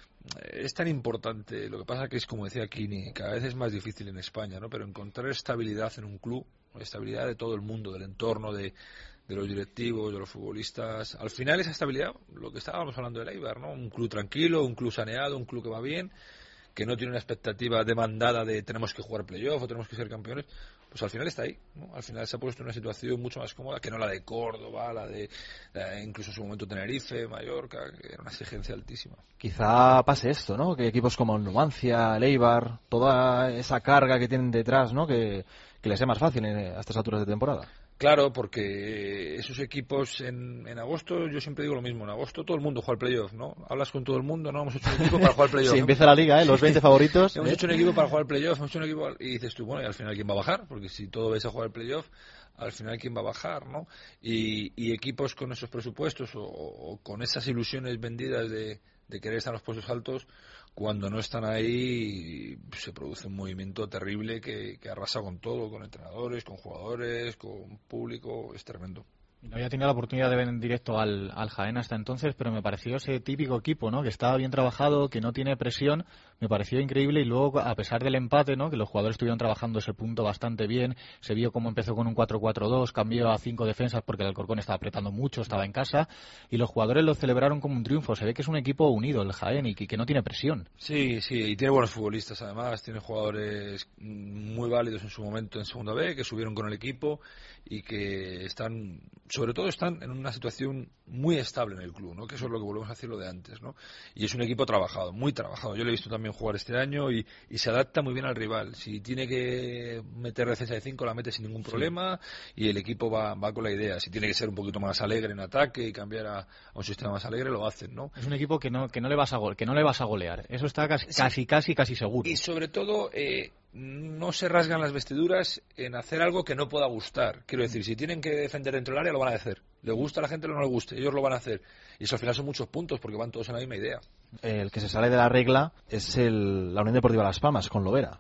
Es tan importante, lo que pasa que es, como decía Kini, cada vez es más difícil en España, ¿no? Pero encontrar estabilidad en un club, estabilidad de todo el mundo, del entorno, de, de los directivos, de los futbolistas. Al final esa estabilidad, lo que estábamos hablando del Eibar, ¿no? Un club tranquilo, un club saneado, un club que va bien, que no tiene una expectativa demandada de tenemos que jugar playoff o tenemos que ser campeones, pues al final está ahí, ¿no? Al final se ha puesto en una situación mucho más cómoda que no la de Córdoba, la de eh, incluso en su momento Tenerife, Mallorca, que era una exigencia altísima. Quizá pase esto, ¿no? Que equipos como el Numancia, el Eibar, toda esa carga que tienen detrás, ¿no? Que, que les sea más fácil a estas alturas de temporada. Claro, porque esos equipos en, en agosto, yo siempre digo lo mismo, en agosto todo el mundo juega al playoff, ¿no? Hablas con todo el mundo, ¿no? Hemos hecho un equipo para jugar al playoff. Sí, ¿no? Empieza la liga, ¿eh? Los veinte favoritos. Hemos ¿eh? hecho un equipo para jugar al playoff, hemos hecho un equipo... Y dices tú, bueno, y al final ¿quién va a bajar? Porque si todo vais a jugar al playoff, al final ¿quién va a bajar, no? Y, y equipos con esos presupuestos o, o con esas ilusiones vendidas de, de querer estar en los puestos altos, cuando no están ahí se produce un movimiento terrible que, que arrasa con todo, con entrenadores, con jugadores, con público, es tremendo. No había tenido la oportunidad de ver en directo al, al Jaén hasta entonces, pero me pareció ese típico equipo, ¿no? Que estaba bien trabajado, que no tiene presión, me pareció increíble, y luego, a pesar del empate, ¿no? Que los jugadores estuvieron trabajando ese punto bastante bien, se vio cómo empezó con un cuatro cuatro dos, cambió a cinco defensas porque el Alcorcón estaba apretando mucho, estaba en casa, y los jugadores lo celebraron como un triunfo. Se ve que es un equipo unido, el Jaén, y que, que no tiene presión. Sí, sí, y tiene buenos futbolistas además, tiene jugadores muy válidos en su momento en Segunda B, que subieron con el equipo y que están, sobre todo están en una situación muy estable en el club, ¿no? Que eso es lo que volvemos a decir lo de antes, ¿no? Y es un equipo trabajado, muy trabajado. Yo lo he visto también jugar este año y, y se adapta muy bien al rival. Si tiene que meter defensa de cinco, la mete sin ningún problema, sí. Y el equipo va, va con la idea. Si tiene que ser un poquito más alegre en ataque y cambiar a, a un sistema más alegre, lo hacen, ¿no? Es un equipo que no que no le vas a go- que no le vas a golear. Eso está casi sí. casi casi casi seguro. Y sobre todo eh, no se rasgan las vestiduras en hacer algo que no pueda gustar. Quiero decir, si tienen que defender dentro del área, lo van a hacer. Le gusta a la gente o no le guste, ellos lo van a hacer. Y eso al final son muchos puntos porque van todos en la misma idea. El que se sale de la regla es el, la Unión Deportiva Las Palmas, con Lovera.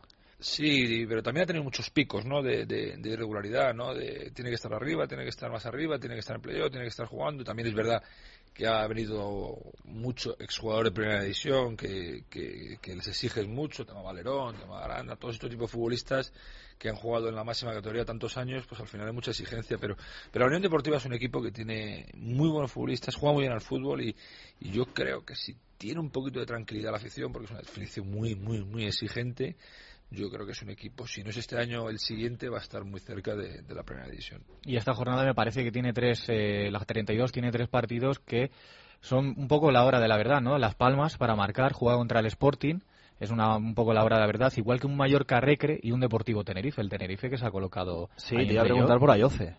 Sí, pero también ha tenido muchos picos, ¿no? De, de, de irregularidad, ¿no? De, tiene que estar arriba, tiene que estar más arriba, tiene que estar en playoff, tiene que estar jugando. También es verdad que ha venido mucho exjugador de primera división, que, que, que les exiges mucho, tema Valerón, tema Aranda, todos estos tipos de futbolistas que han jugado en la máxima categoría tantos años, pues al final hay mucha exigencia, pero pero la Unión Deportiva es un equipo que tiene muy buenos futbolistas, juega muy bien al fútbol y, y yo creo que si tiene un poquito de tranquilidad la afición, porque es una afición muy, muy, muy exigente, yo creo que es un equipo, si no es este año, el siguiente va a estar muy cerca de, de la primera división. Y esta jornada me parece que tiene tres, eh, la treinta y dos tiene tres partidos que son un poco la hora de la verdad, ¿no? Las Palmas para marcar, juega contra el Sporting, es una, un poco la hora de la verdad, igual que un Mallorca Recre y un Deportivo Tenerife, el Tenerife que se ha colocado. Sí, te iba a preguntar por Ayoce.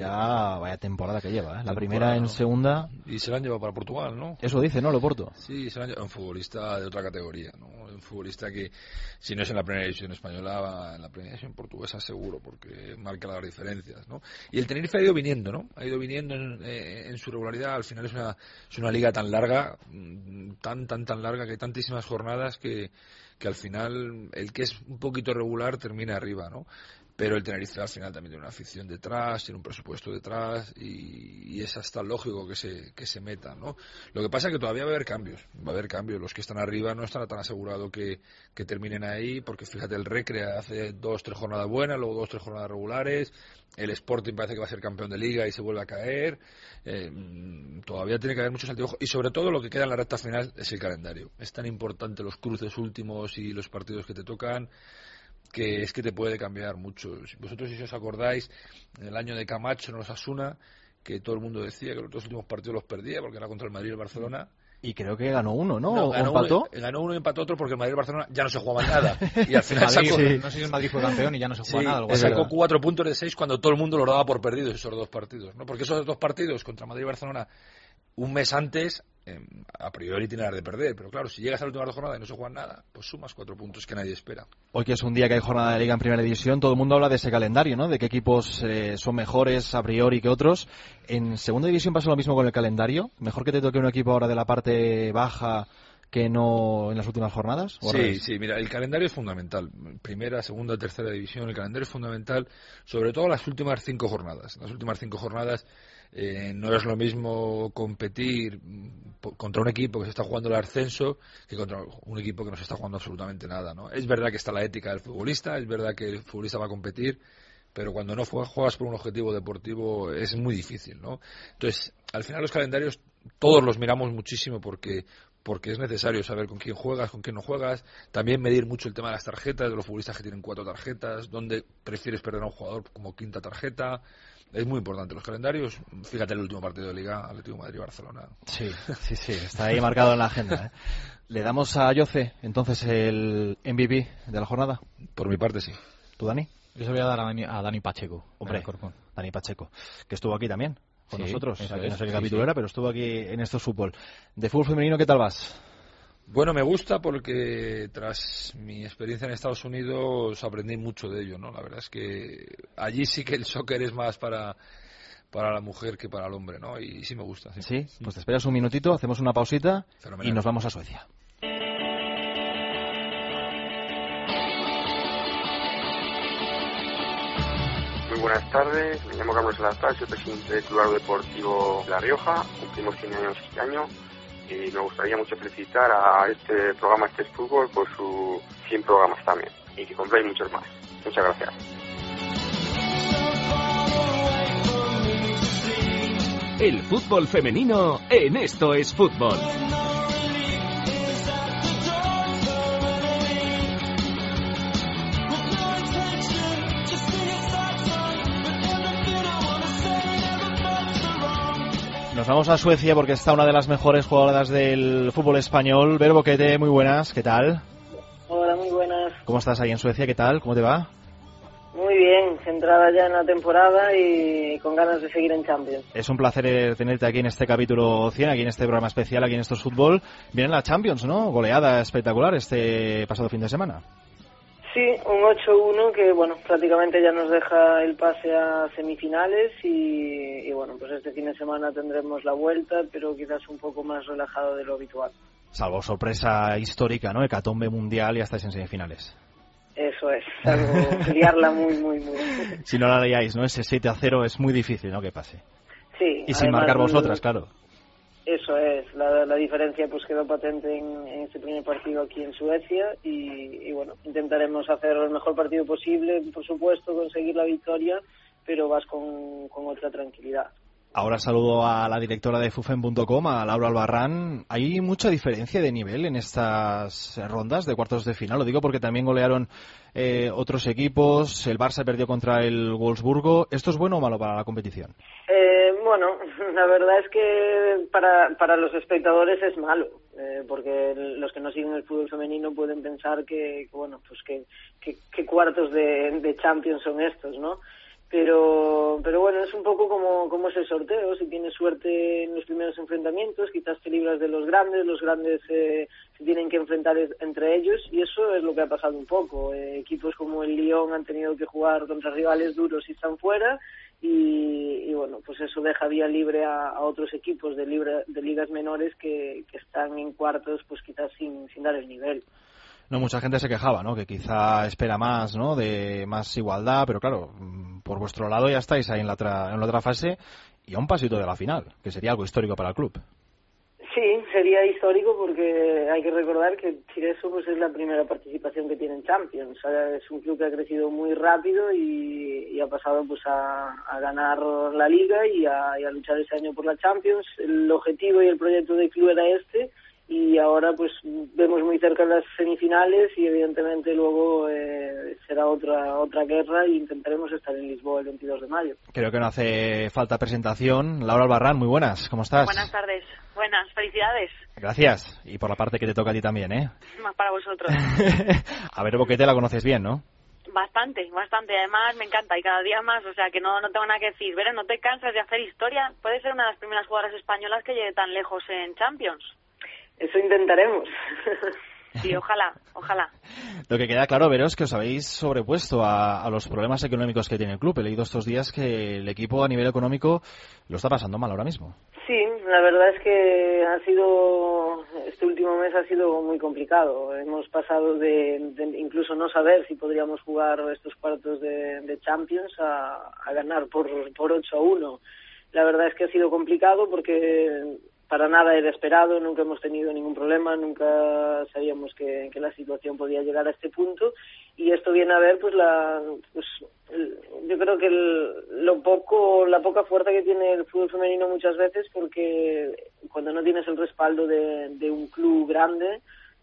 Ya vaya temporada que lleva, ¿eh? La primera en ¿no? segunda. Y se la han llevado para Portugal, ¿no? Eso dice, ¿no? Loporto. Sí, se la han llevado un futbolista de otra categoría, ¿no? Un futbolista que, si no es en la primera división española, va en la primera división portuguesa seguro, porque marca las diferencias, ¿no? Y el Tenerife ha ido viniendo, ¿no? Ha ido viniendo en, eh, en su regularidad. Al final es una, es una liga tan larga, tan, tan, tan larga, que hay tantísimas jornadas que, que al final el que es un poquito regular termina arriba, ¿no? Pero el Tenerife al final también tiene una afición detrás, tiene un presupuesto detrás y, y es hasta lógico que se, que se meta, ¿no? Lo que pasa es que todavía va a haber cambios, va a haber cambios. Los que están arriba no están tan asegurados que, que terminen ahí, porque fíjate, el Recre hace dos, tres jornadas buenas, luego dos, tres jornadas regulares, el Sporting parece que va a ser campeón de liga y se vuelve a caer, eh, todavía tiene que haber muchos altibajos y sobre todo lo que queda en la recta final es el calendario. Es tan importante los cruces últimos y los partidos que te tocan, que es que te puede cambiar mucho. Vosotros, si os acordáis, en el año de Camacho en los Osasuna, que todo el mundo decía que los dos últimos partidos los perdía porque era contra el Madrid y el Barcelona. Y creo que ganó uno, ¿no? no ¿O ganó empató? Uno, ganó uno y empató otro porque el Madrid y el Barcelona ya no se jugaba nada. Y al final Madrid, sacó, sí. No sé si el Madrid fue campeón y ya no se juega sí, nada. Algo sacó verdad. cuatro puntos de seis cuando todo el mundo lo daba por perdidos esos dos partidos, ¿no? Porque esos dos partidos contra Madrid y Barcelona un mes antes, eh, a priori tienes de perder, pero claro, si llegas a la última jornada y no se juega nada, pues sumas cuatro puntos que nadie espera. Hoy que es un día que hay jornada de Liga en Primera División, todo el mundo habla de ese calendario, ¿no? De qué equipos eh, son mejores a priori que otros. ¿En Segunda División pasa lo mismo con el calendario? ¿Mejor que te toque un equipo ahora de la parte baja que no en las últimas jornadas? Sí, sí, mira, el calendario es fundamental. Primera, segunda, tercera división, el calendario es fundamental, sobre todo las últimas cinco jornadas. Las últimas cinco jornadas eh, no es lo mismo competir contra un equipo que se está jugando el ascenso que contra un equipo que no se está jugando absolutamente nada, ¿no? Es verdad que está la ética del futbolista, es verdad que el futbolista va a competir, pero cuando no juegas por un objetivo deportivo es muy difícil, ¿no? Entonces, al final los calendarios todos los miramos muchísimo porque porque es necesario saber con quién juegas, con quién no juegas, también medir mucho el tema de las tarjetas, de los futbolistas que tienen cuatro tarjetas, dónde prefieres perder a un jugador como quinta tarjeta. Es muy importante los calendarios. Fíjate el último partido de Liga, Atlético de Madrid-Barcelona. Sí, sí, sí, está ahí marcado en la agenda, ¿eh? ¿Le damos a Ayoce entonces el M V P de la jornada? Por mi parte, sí. ¿Tú, Dani? Yo se voy a dar a Dani, a Dani Pacheco. Hombre, Dani Pacheco, que estuvo aquí también con sí, nosotros. eso O sea, que no sé es, qué sí, capítulo sí. era, pero estuvo aquí en estos fútbol. De fútbol femenino, ¿qué tal vas? Bueno, me gusta porque tras mi experiencia en Estados Unidos aprendí mucho de ello, ¿no? La verdad es que allí sí que el soccer es más para, para la mujer que para el hombre, ¿no? Y sí me gusta. Sí, sí, pues te esperas un minutito, hacemos una pausita Fenomenal. Y nos vamos a Suecia. Muy buenas tardes, me llamo Carlos Salazar, soy presidente del Club Deportivo La Rioja, cumplimos cien años este año y me gustaría mucho felicitar a este programa Este es Fútbol por sus cien programas también y que cumpláis muchos más. Muchas gracias. El fútbol femenino en Esto es Fútbol. Nos vamos a Suecia porque está una de las mejores jugadoras del fútbol español. Vero Boquete, muy buenas, ¿qué tal? Hola, muy buenas. ¿Cómo estás ahí en Suecia? ¿Qué tal? ¿Cómo te va? Muy bien, centrada ya en la temporada y con ganas de seguir en Champions. Es un placer tenerte aquí en este capítulo cien, aquí en este programa especial, aquí en Esto es Fútbol. Viene la Champions, ¿no? Goleada espectacular este pasado fin de semana. Sí, un ocho uno que, bueno, prácticamente ya nos deja el pase a semifinales y, y, bueno, pues este fin de semana tendremos la vuelta, pero quizás un poco más relajado de lo habitual. Salvo sorpresa histórica, ¿no? Hecatombe mundial y hasta en semifinales. Eso es, salvo liarla muy, muy, muy. Si no la leáis, ¿no? Ese siete a cero es muy difícil, ¿no? Que pase. Sí. Y sin marcar vosotras, claro. Eso es, la, la diferencia pues quedó patente en, en este primer partido aquí en Suecia y, y bueno, intentaremos hacer el mejor partido posible, por supuesto, conseguir la victoria, pero vas con, con otra tranquilidad. Ahora saludo a la directora de Fufen punto com, a Laura Albarrán. ¿Hay mucha diferencia de nivel en estas rondas de cuartos de final? Lo digo porque también golearon eh, otros equipos. El Barça perdió contra el Wolfsburgo. ¿Esto es bueno o malo para la competición? Eh, bueno, la verdad es que para, para los espectadores es malo, eh, porque los que no siguen el fútbol femenino pueden pensar que, bueno, pues que, que, que cuartos de, de Champions son estos, ¿no? Pero pero bueno, es un poco como, como es el sorteo. Si tienes suerte en los primeros enfrentamientos, quizás te libras de los grandes, los grandes eh, se tienen que enfrentar entre ellos, y eso es lo que ha pasado un poco. Eh, equipos como el Lyon han tenido que jugar contra rivales duros y están fuera, y, y bueno, pues eso deja vía libre a, a otros equipos de, libre, de ligas menores que, que están en cuartos, pues quizás sin, sin dar el nivel. No, mucha gente se quejaba, ¿no? Que quizá espera más, ¿no? De más igualdad, pero claro, por vuestro lado ya estáis ahí en la otra, en la otra fase y a un pasito de la final, que sería algo histórico para el club. Sí, sería histórico porque hay que recordar que Tireso pues es la primera participación que tiene en Champions. Es un club que ha crecido muy rápido y, y ha pasado pues a, a ganar la Liga y a, y a luchar ese año por la Champions. El objetivo y el proyecto del club era este, y ahora pues vemos muy cerca las semifinales y evidentemente luego eh, será otra otra guerra e intentaremos estar en Lisboa el veintidós de mayo. Creo que no hace falta presentación. Laura Albarrán, muy buenas, ¿cómo estás? Buenas tardes, buenas, felicidades. Gracias, y por la parte que te toca a ti también, ¿eh? Más para vosotros. A ver, Boquete la conoces bien, ¿no? Bastante, bastante, además me encanta y cada día más, o sea que no, no tengo nada que decir. Veré, ¿no te cansas de hacer historia? Puede ser una de las primeras jugadoras españolas que llegue tan lejos en Champions. Eso intentaremos. Sí, ojalá, ojalá. Lo que queda claro, Vero, es que os habéis sobrepuesto a, a los problemas económicos que tiene el club. He leído estos días que el equipo a nivel económico lo está pasando mal ahora mismo. Sí, la verdad es que ha sido, este último mes ha sido muy complicado. Hemos pasado de, de incluso no saber si podríamos jugar estos cuartos de, de Champions a, a ganar por, por ocho a uno. La verdad es que ha sido complicado porque para nada era esperado, nunca hemos tenido ningún problema, nunca sabíamos que, que la situación podía llegar a este punto, y esto viene a ver pues la pues el, yo creo que el, lo poco la poca fuerza que tiene el fútbol femenino muchas veces, porque cuando no tienes el respaldo de, de un club grande,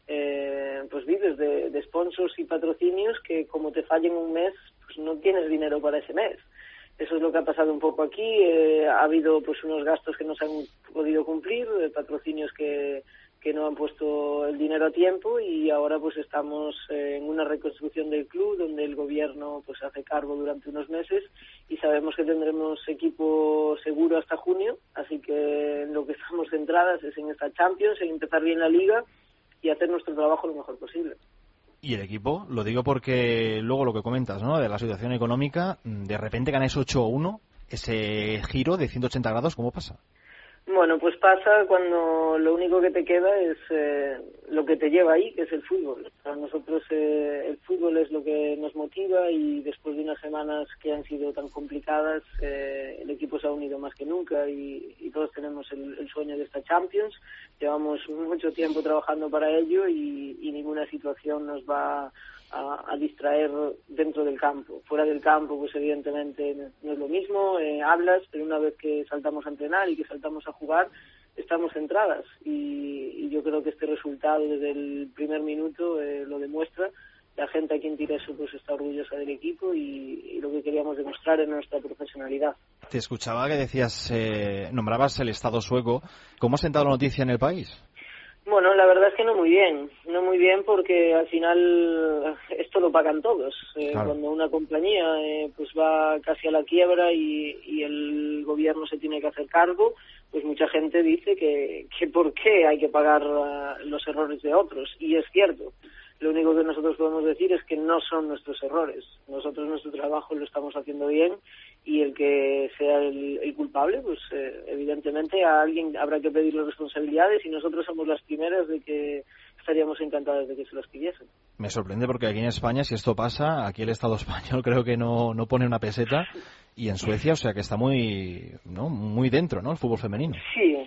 eh, pues vives de, de sponsors y patrocinios que como te fallen un mes, pues no tienes dinero para ese mes. Eso es lo que ha pasado un poco aquí. Eh, ha habido pues unos gastos que no se han podido cumplir, eh, patrocinios que, que no han puesto el dinero a tiempo, y ahora pues estamos eh, en una reconstrucción del club donde el gobierno pues hace cargo durante unos meses, y sabemos que tendremos equipo seguro hasta junio, así que en lo que estamos centradas es en esta Champions, en empezar bien la Liga y hacer nuestro trabajo lo mejor posible. Y el equipo, lo digo porque luego lo que comentas, ¿no? De la situación económica, de repente ganáis ocho a uno, ese giro de ciento ochenta grados, ¿cómo pasa? Bueno, pues pasa cuando lo único que te queda es eh, lo que te lleva ahí, que es el fútbol. Para nosotros eh, el fútbol es lo que nos motiva, y después de unas semanas que han sido tan complicadas, eh, el equipo se ha unido más que nunca, y, y todos tenemos el, el sueño de esta Champions. Llevamos mucho tiempo trabajando para ello, y, y ninguna situación nos va a, a distraer dentro del campo. Fuera del campo, pues evidentemente no es lo mismo, eh, hablas, pero una vez que saltamos a entrenar y que saltamos a jugar, estamos centradas, y, y yo creo que este resultado desde el primer minuto eh, lo demuestra. La gente aquí en Tireso pues está orgullosa del equipo, y, y lo que queríamos demostrar es nuestra profesionalidad. Te escuchaba que decías, eh, nombrabas el Estado sueco. ¿Cómo ha sentado la noticia en el país? Bueno, la verdad es que no muy bien, no muy bien porque al final esto lo pagan todos. Eh, claro. Cuando una compañía eh, pues va casi a la quiebra y, y el gobierno se tiene que hacer cargo, pues mucha gente dice que, que por qué hay que pagar uh, los errores de otros, y es cierto. Lo único que nosotros podemos decir es que no son nuestros errores. Nosotros nuestro trabajo lo estamos haciendo bien, y el que sea el, el culpable, pues eh, evidentemente a alguien habrá que pedirle responsabilidades, y nosotros somos las primeras de que estaríamos encantados de que se las pidiesen. Me sorprende porque aquí en España, si esto pasa, aquí el Estado español creo que no, no pone una peseta, y en Suecia, o sea que está muy, ¿no? muy dentro, ¿no? El fútbol femenino. Sí,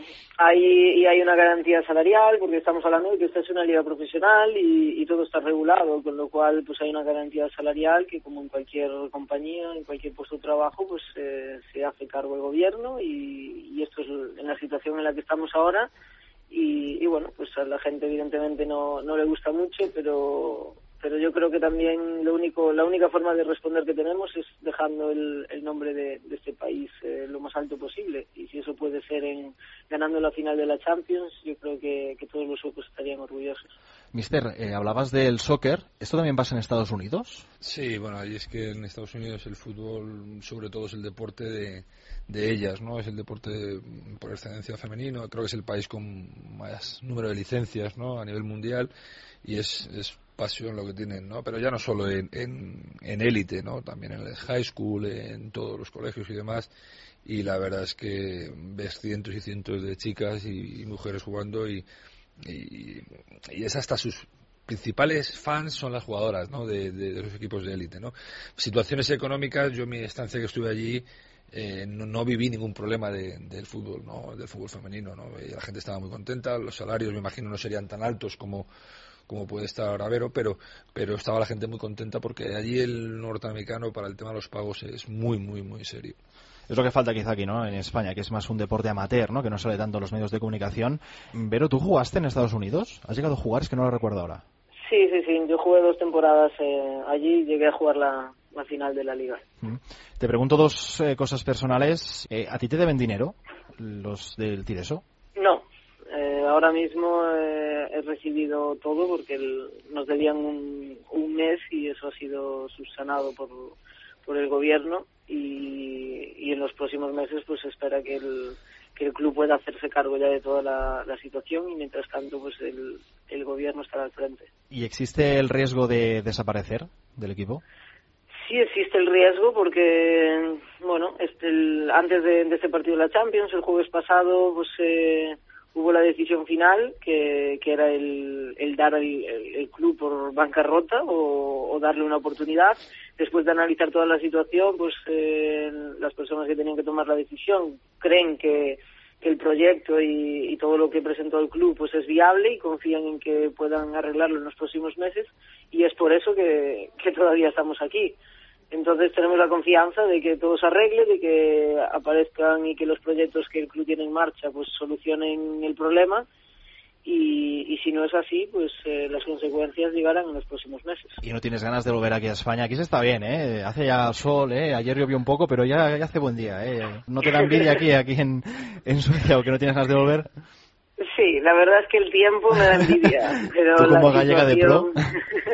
hay, y hay una garantía salarial, porque estamos hablando de que esta es una liga profesional y, y todo está regulado, con lo cual pues hay una garantía salarial que, como en cualquier compañía, en cualquier puesto de trabajo, pues eh, se hace cargo el gobierno, y, y esto es en la situación en la que estamos ahora. Y, y bueno, pues a la gente evidentemente no, no le gusta mucho, pero pero yo creo que también lo único la única forma de responder que tenemos es dejando el, el nombre de, de este país eh, lo más alto posible, y si eso puede ser en ganando la final de la Champions, yo creo que, que todos los suecos estarían orgullosos. Mister, eh, hablabas del soccer, ¿esto también pasa en Estados Unidos? Sí, bueno, y es que en Estados Unidos el fútbol sobre todo es el deporte de, de ellas, ¿no? Es el deporte de, por excelencia femenino, creo que es el país con más número de licencias, ¿no? A nivel mundial, y es, es pasión lo que tienen, ¿no? Pero ya no solo en en élite, ¿no? También en el high school, en todos los colegios y demás, y la verdad es que ves cientos y cientos de chicas y, y mujeres jugando, y, y, y es hasta sus principales fans son las jugadoras, ¿no? de, de, de los equipos de élite, ¿no? Situaciones económicas, yo en mi estancia que estuve allí eh, no, no viví ningún problema de, del fútbol, ¿no? Del fútbol femenino, ¿no? Y la gente estaba muy contenta, los salarios me imagino no serían tan altos como como puede estar ahora Vero, pero pero estaba la gente muy contenta, porque allí el norteamericano para el tema de los pagos es muy, muy, muy serio. Es lo que falta quizá aquí, ¿no? En España, que es más un deporte amateur, ¿no? Que no sale tanto en los medios de comunicación. Vero, ¿tú jugaste en Estados Unidos? ¿Has llegado a jugar? Es que no lo recuerdo ahora. Sí, sí, sí. Yo jugué dos temporadas eh, allí, llegué a jugar la, la final de la liga. Mm. Te pregunto dos eh, cosas personales. Eh, ¿A ti te deben dinero los del Tireso? No. Eh, ahora mismo eh, he recibido todo, porque el, nos debían un, un mes y eso ha sido subsanado por, por el gobierno, y, y en los próximos meses pues se espera que el, que el club pueda hacerse cargo ya de toda la, la situación, y mientras tanto pues el, el gobierno estará al frente. ¿Y existe el riesgo de desaparecer del equipo? Sí existe el riesgo, porque bueno, este, el, antes de, de este partido de la Champions, el jueves pasado, pues eh, hubo la decisión final, que, que era el, el dar el, el club por bancarrota o, o darle una oportunidad. Después de analizar toda la situación, pues eh, las personas que tenían que tomar la decisión creen que, que el proyecto y, y todo lo que presentó el club pues es viable, y confían en que puedan arreglarlo en los próximos meses, y es por eso que, que todavía estamos aquí. Entonces tenemos la confianza de que todo se arregle, de que aparezcan y que los proyectos que el club tiene en marcha pues solucionen el problema, y, y si no es así, pues eh, las consecuencias llegarán en los próximos meses. Y no tienes ganas de volver aquí a España. Aquí se está bien, ¿eh? Hace ya sol, ¿eh? Ayer llovió un poco, pero ya, ya hace buen día, ¿eh? ¿No te da envidia aquí, aquí en, en Suecia, o que no tienes ganas de volver? Sí, la verdad es que el tiempo me da envidia, pero ¿Tú como la gallega situación... de pro?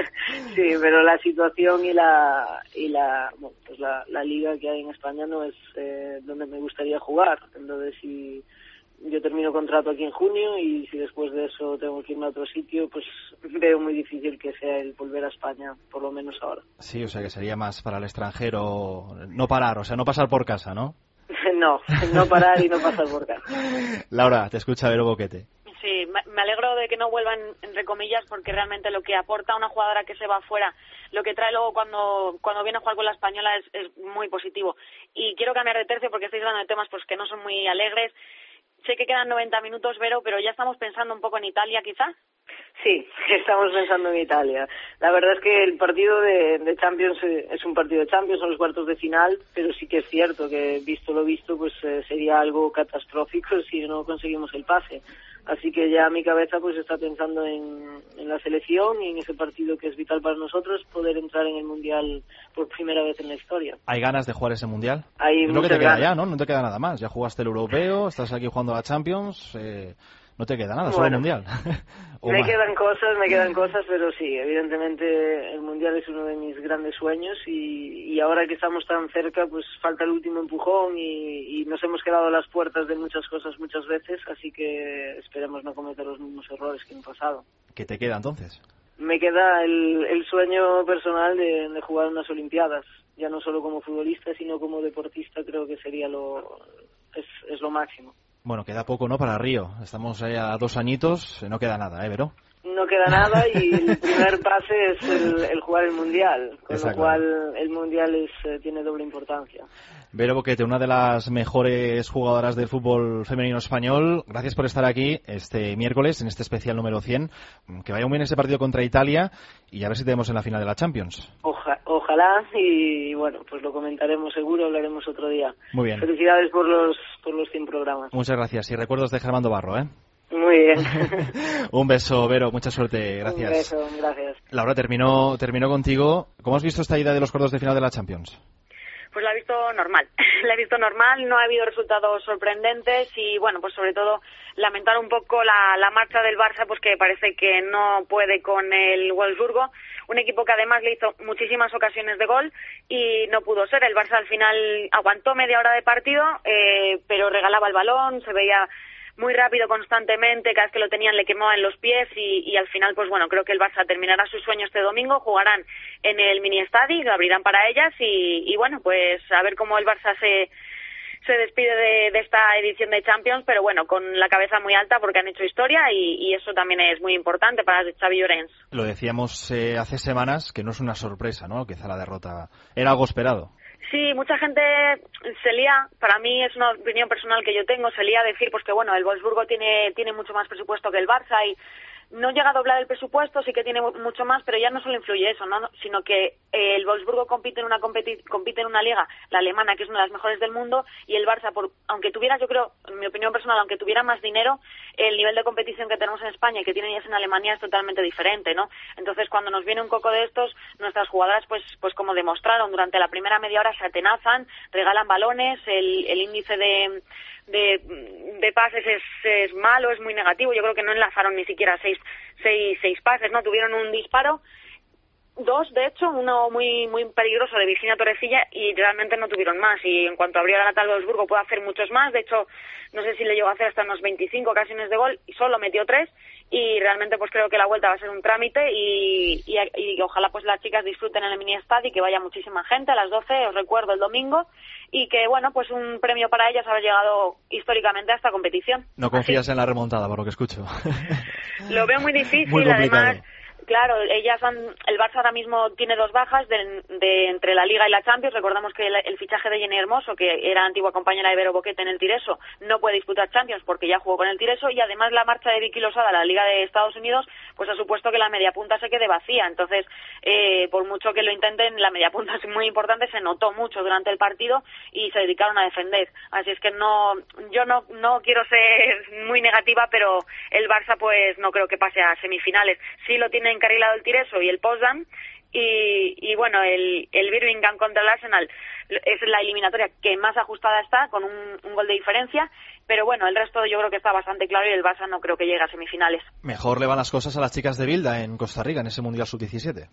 Sí, pero la situación y la y la bueno, pues la, la liga que hay en España no es eh, donde me gustaría jugar. Entonces, si yo termino contrato aquí en junio, y si después de eso tengo que irme a otro sitio, pues veo muy difícil que sea el volver a España, por lo menos ahora. Sí, o sea que sería más para el extranjero no parar, o sea, no pasar por casa, ¿no? No, no parar y no pasar por casa. Laura, te escucha Vero Boquete. Sí, me alegro de que no vuelvan, entre comillas, porque realmente lo que aporta una jugadora que se va afuera, lo que trae luego cuando cuando viene a jugar con la española es, es muy positivo. Y quiero cambiar de tercio, porque estáis hablando de temas pues que no son muy alegres. Sé que quedan noventa minutos, Vero, pero ya estamos pensando un poco en Italia, quizá. Sí, estamos pensando en Italia. La verdad es que el partido de, de Champions es un partido de Champions, son los cuartos de final, pero sí que es cierto que, visto lo visto, pues eh, sería algo catastrófico si no conseguimos el pase. Así que ya mi cabeza pues está pensando en, en la selección y en ese partido que es vital para nosotros, poder entrar en el Mundial por primera vez en la historia. ¿Hay ganas de jugar ese Mundial? Hay es lo que te queda ganas. ya, ¿no? No te queda nada más. Ya jugaste el Europeo, estás aquí jugando la Champions, eh, no te queda nada, Bueno, solo el Mundial. Me más. quedan cosas, me quedan cosas, pero sí, evidentemente el Mundial es uno de mis grandes sueños, y, y ahora que estamos tan cerca, pues falta el último empujón, y, y nos hemos quedado a las puertas de muchas cosas muchas veces, así que esperemos no cometer los mismos errores que en el pasado. ¿Qué te queda entonces? Me queda el, el sueño personal de, de jugar unas Olimpiadas, ya no solo como futbolista, sino como deportista. Creo que sería lo es, es lo máximo. Bueno, queda poco, ¿no?, para Río. Estamos ahí a dos añitos, no queda nada, ¿eh, Vero? no queda nada y el primer pase es el, el jugar el Mundial, con Está lo cual el Mundial es, eh, tiene doble importancia. Vero Boquete, una de las mejores jugadoras del fútbol femenino español, gracias por estar aquí este miércoles en este especial número cien. Que vaya muy bien ese partido contra Italia y a ver si tenemos en la final de la Champions. Oja, ojalá y bueno, pues lo comentaremos seguro, hablaremos otro día. Muy bien. Felicidades por los por los cien programas. Muchas gracias y recuerdos de Germán Barro, ¿eh? Muy bien. Un beso, Vero, mucha suerte, gracias. Un beso, gracias. Laura, terminó, terminó contigo. ¿Cómo has visto esta ida de los cuartos de final de la Champions? Pues la he visto normal, la he visto normal, no ha habido resultados sorprendentes y bueno, pues sobre todo lamentar un poco la, la marcha del Barça, pues que parece que no puede con el Wolfsburgo, un equipo que además le hizo muchísimas ocasiones de gol y no pudo ser. El Barça al final aguantó media hora de partido, eh, pero regalaba el balón, se veía muy rápido constantemente, cada vez que lo tenían le quemaban los pies y, y al final pues bueno, creo que el Barça terminará su sueño este domingo, jugarán en el mini estadio, lo abrirán para ellas y, y bueno, pues a ver cómo el Barça se se despide de, de esta edición de Champions, pero bueno, con la cabeza muy alta porque han hecho historia y, y eso también es muy importante para Xavi Llorens. Lo decíamos eh, hace semanas que no es una sorpresa, ¿no? Quizá la derrota era algo esperado. Sí, mucha gente se lía, para mí es una opinión personal que yo tengo, se lía a decir pues que bueno, el Wolfsburgo tiene tiene mucho más presupuesto que el Barça y no llega a doblar el presupuesto, sí que tiene mucho más, pero ya no solo influye eso, ¿no? Sino que eh, el Wolfsburgo compite en una competi- compite en una liga, la alemana, que es una de las mejores del mundo, y el Barça, por, aunque tuviera, yo creo, en mi opinión personal, aunque tuviera más dinero, el nivel de competición que tenemos en España y que tienen ellas en Alemania es totalmente diferente, ¿no? Entonces, cuando nos viene un coco de estos, nuestras jugadoras, pues, pues como demostraron, durante la primera media hora se atenazan, regalan balones, el, el índice de... de, de pases es, es malo, es muy negativo. Yo creo que no enlazaron ni siquiera seis, seis, seis pases, ¿no? Tuvieron un disparo, dos de hecho, uno muy muy peligroso de Virginia Torrecilla y realmente no tuvieron más. Y en cuanto abrió la lata de Wolfsburgo puede hacer muchos más. De hecho, no sé si le llegó a hacer hasta unos veinticinco ocasiones de gol y solo metió tres. Y realmente pues creo que la vuelta va a ser un trámite y, y, y ojalá pues las chicas disfruten en el mini estadio y que vaya muchísima gente a las doce, os recuerdo, el domingo, y que bueno, pues un premio para ellas haber llegado históricamente a esta competición. No confías Así. en la remontada, por lo que escucho. Lo veo muy difícil, muy además. Claro, ellas han, el Barça ahora mismo tiene dos bajas de, de entre la Liga y la Champions. Recordamos que el, el fichaje de Jenny Hermoso, que era antigua compañera de Vero Boquete en el Tireso, no puede disputar Champions porque ya jugó con el Tireso, y además la marcha de Vicky Losada a la Liga de Estados Unidos pues ha supuesto que la mediapunta se quede vacía. Entonces, eh, por mucho que lo intenten, la mediapunta es muy importante, se notó mucho durante el partido y se dedicaron a defender. Así es que no, yo no, no quiero ser muy negativa, pero el Barça pues no creo que pase a semifinales. Sí lo tiene encarrilado el Tireso y el Potsdam y, y bueno, el, el Birmingham contra el Arsenal es la eliminatoria que más ajustada está, con un, un gol de diferencia, pero bueno, el resto yo creo que está bastante claro y el Barça no creo que llegue a semifinales. Mejor le van las cosas a las chicas de Bilda en Costa Rica en ese Mundial sub diecisiete.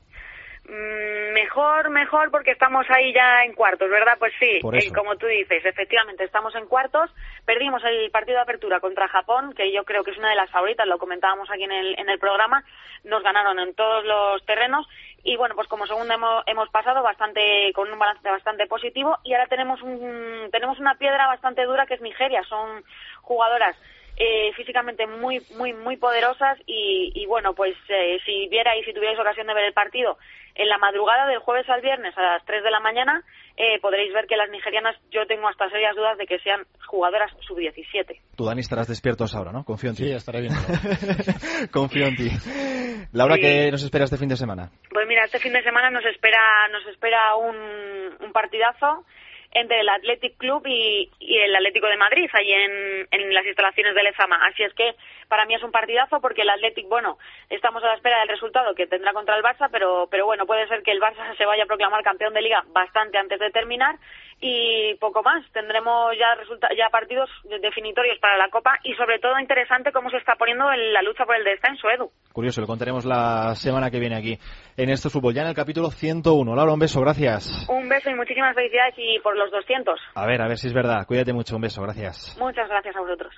Mejor, mejor porque estamos ahí ya en cuartos, ¿verdad? Pues sí, eh, como tú dices, efectivamente estamos en cuartos. Perdimos el partido de apertura contra Japón, que yo creo que es una de las favoritas, lo comentábamos aquí en el, en el programa. Nos ganaron en todos los terrenos y bueno, pues como segundo hemos, hemos pasado bastante con un balance bastante positivo y ahora tenemos un, tenemos una piedra bastante dura que es Nigeria. Son jugadoras Eh, físicamente muy muy muy poderosas y, y bueno, pues eh, si vierais, si tuvierais ocasión de ver el partido en la madrugada del jueves al viernes a las tres de la mañana, eh, podréis ver que las nigerianas, yo tengo hasta serias dudas de que sean jugadoras sub diecisiete. Tú, Dani, estarás despiertos ahora, ¿no? Confío en ti. Sí, estaré bien. Confío en ti. Laura, Sí. ¿qué nos espera este fin de semana? Pues mira, este fin de semana nos espera nos espera un, un partidazo entre el Athletic Club y, y el Atlético de Madrid, ahí en, en las instalaciones del Lezama. Así es que para mí es un partidazo porque el Athletic, bueno, estamos a la espera del resultado que tendrá contra el Barça, pero pero bueno, puede ser que el Barça se vaya a proclamar campeón de Liga bastante antes de terminar y poco más. Tendremos ya resulta- ya partidos definitorios para la Copa y sobre todo interesante cómo se está poniendo en la lucha por el descenso, Edu. Curioso, lo contaremos la semana que viene aquí en Esto es Fútbol, ya en el capítulo ciento uno. Laura, un beso, gracias. Un beso y muchísimas felicidades y por los doscientos. A ver, a ver si es verdad. Cuídate mucho, un beso, gracias. Muchas gracias a vosotros.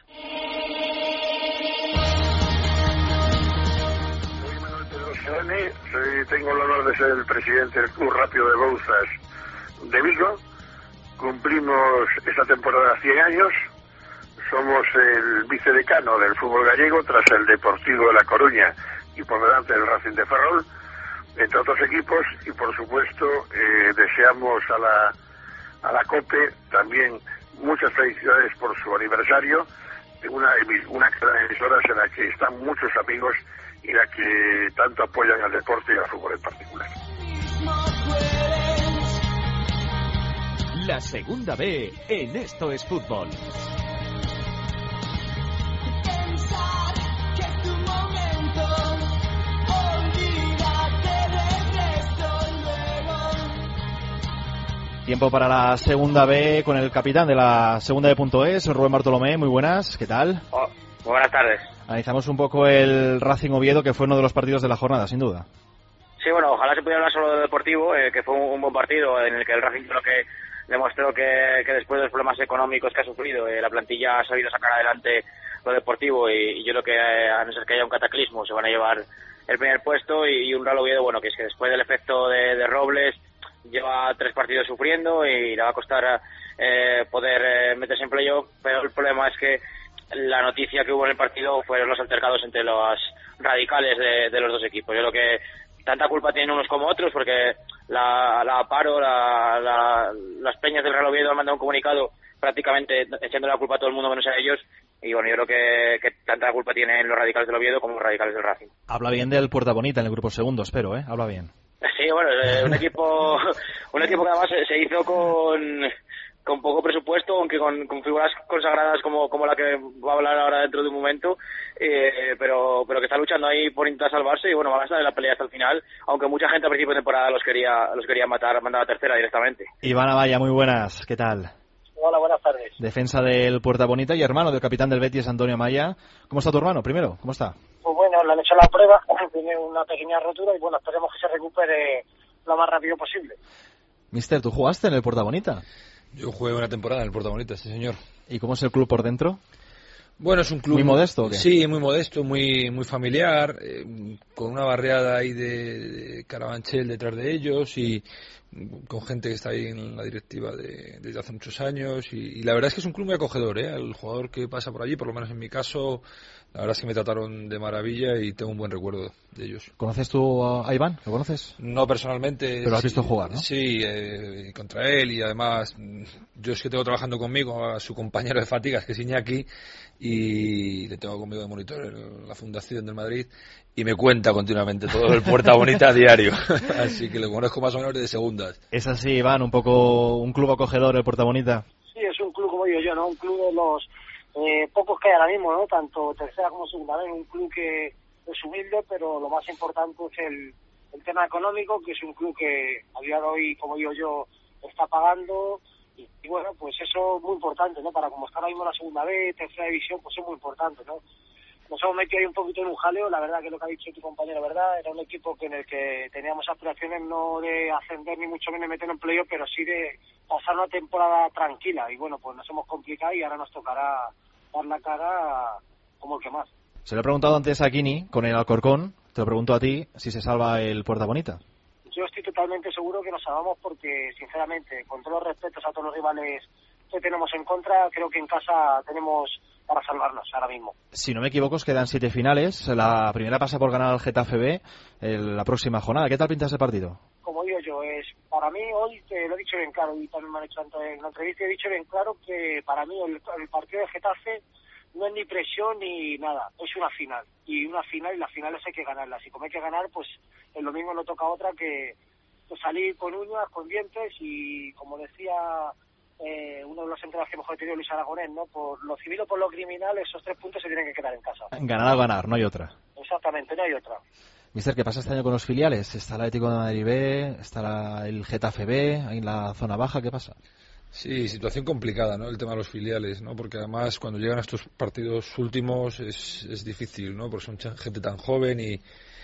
Soy, tengo el honor de ser el presidente del Club Rápido de Bouzas de Vigo. Cumplimos esta temporada cien años. Somos el vicedecano del fútbol gallego tras el Deportivo de La Coruña, y por delante del Racing de Ferrol, entre otros equipos, y por supuesto eh, deseamos a la, a la COPE también muchas felicidades por su aniversario, una, una cadena de emisoras en la que están muchos amigos y la que tanto apoyan al deporte y al fútbol en particular. La segunda B en Esto es Fútbol. Tiempo para la segunda B con el capitán de la segunda B.es, Rubén Bartolomé. Muy buenas, ¿qué tal? Oh, muy buenas tardes. Analizamos un poco el Racing Oviedo, que fue uno de los partidos de la jornada, sin duda. Sí, bueno, ojalá se pudiera hablar solo de deportivo, eh, que fue un, un buen partido en el que el Racing creo que demostró que, que después de los problemas económicos que ha sufrido, eh, la plantilla ha sabido sacar adelante lo deportivo y, y yo creo que eh, a no ser que haya un cataclismo se van a llevar el primer puesto y, y un Real Oviedo, bueno, que es que después del efecto de, de Robles lleva tres partidos sufriendo y le va a costar eh, poder eh, meterse en playoff, pero el problema es que la noticia que hubo en el partido fueron los altercados entre los radicales de, de los dos equipos. Yo creo que tanta culpa tienen unos como otros, porque la, la Paro, la, la, las peñas del Real Oviedo han mandado un comunicado prácticamente echando la culpa a todo el mundo menos a ellos, y bueno, yo creo que, que tanta culpa tienen los radicales del Oviedo como los radicales del Racing. Habla bien del Puerta Bonita en el grupo segundo, espero, ¿eh? Habla bien. Sí, bueno, eh, un equipo un equipo que además se, se hizo con con poco presupuesto, aunque con, con figuras consagradas como, como la que va a hablar ahora dentro de un momento, eh, pero pero que está luchando ahí por intentar salvarse y bueno, van a estar en la pelea hasta el final, aunque mucha gente a principio de temporada los quería los quería matar, mandar a tercera directamente. Iván Amaya, muy buenas, ¿qué tal? Hola, buenas tardes. Defensa del Puerta Bonita y hermano del capitán del Betis, Antonio Amaya. ¿Cómo está tu hermano, primero? ¿Cómo está? Pues bueno, le han hecho la prueba, tiene una pequeña rotura y bueno, esperemos que se recupere lo más rápido posible. Mister, ¿tú jugaste en el Puerta Bonita? Yo jugué una temporada en el Puerta Bonita, sí señor. ¿Y cómo es el club por dentro? Bueno, es un club... ¿Muy modesto o qué? Sí, muy modesto, muy muy familiar, eh, con una barriada ahí de, de Carabanchel detrás de ellos y con gente que está ahí en la directiva de, desde hace muchos años y, y la verdad es que es un club muy acogedor, ¿eh? El jugador que pasa por allí, por lo menos en mi caso, la verdad es que me trataron de maravilla y tengo un buen recuerdo de ellos. ¿Conoces tú a Iván? ¿Lo conoces? No personalmente. Pero has sí, visto jugar, ¿no? Sí, eh, contra él y además yo es que tengo trabajando conmigo a su compañero de fatigas, que es Iñaki, y le tengo conmigo de monitor en la Fundación del Madrid y me cuenta continuamente todo el Puerta Bonita a diario. Así que lo conozco más o menos de segundas. Es así, Iván, un poco un club acogedor el Puerta Bonita. Sí, es un club, como digo yo, ¿no? Un club de los eh, pocos que hay ahora mismo, ¿no? Tanto tercera como segunda vez, un club que es humilde, pero lo más importante es el, el tema económico, que es un club que a día de hoy, como digo yo, está pagando. Y, y bueno, pues eso es muy importante, ¿no? Para como está ahora mismo la segunda vez, tercera división, pues es muy importante, ¿no? Nos hemos metido ahí un poquito en un jaleo, la verdad que lo que ha dicho tu compañero, ¿verdad? Era un equipo que en el que teníamos aspiraciones no de ascender ni mucho menos meter en playoff, pero sí de pasar una temporada tranquila. Y bueno, pues nos hemos complicado y ahora nos tocará dar la cara como el que más. Se lo he preguntado antes a Kini con el Alcorcón, te lo pregunto a ti, si se salva el Puerta Bonita. Yo estoy totalmente seguro que nos salvamos porque, sinceramente, con todos los respetos a todos los rivales que tenemos en contra, creo que en casa tenemos para salvarnos ahora mismo. Si no me equivoco, os quedan siete finales. La primera pasa por ganar al Getafe B el, la próxima jornada. ¿Qué tal pinta ese partido? Como digo yo, es para mí hoy, te lo he dicho bien claro, y también me han hecho antes en la entrevista, he dicho bien claro que para mí el, el partido de Getafe no es ni presión ni nada, es una final. Y una final, y las finales hay que ganarlas. Y como hay que ganar, pues el domingo no toca otra que, que salir con uñas, con dientes y, como decía eh, uno de los entrenadores que mejor ha tenido, Luis Aragonés, ¿no? Por lo civil o por lo criminal, esos tres puntos se tienen que quedar en casa. Ganar o ganar, no hay otra. Exactamente, no hay otra. Mister, ¿qué pasa este año con los filiales? Está el Atlético de Madrid B, está la, el Getafe B, ahí en la zona baja, ¿qué pasa? Sí, situación complicada, ¿no? El tema de los filiales, ¿no? Porque además cuando llegan a estos partidos últimos es, es difícil, ¿no? Porque son gente tan joven y,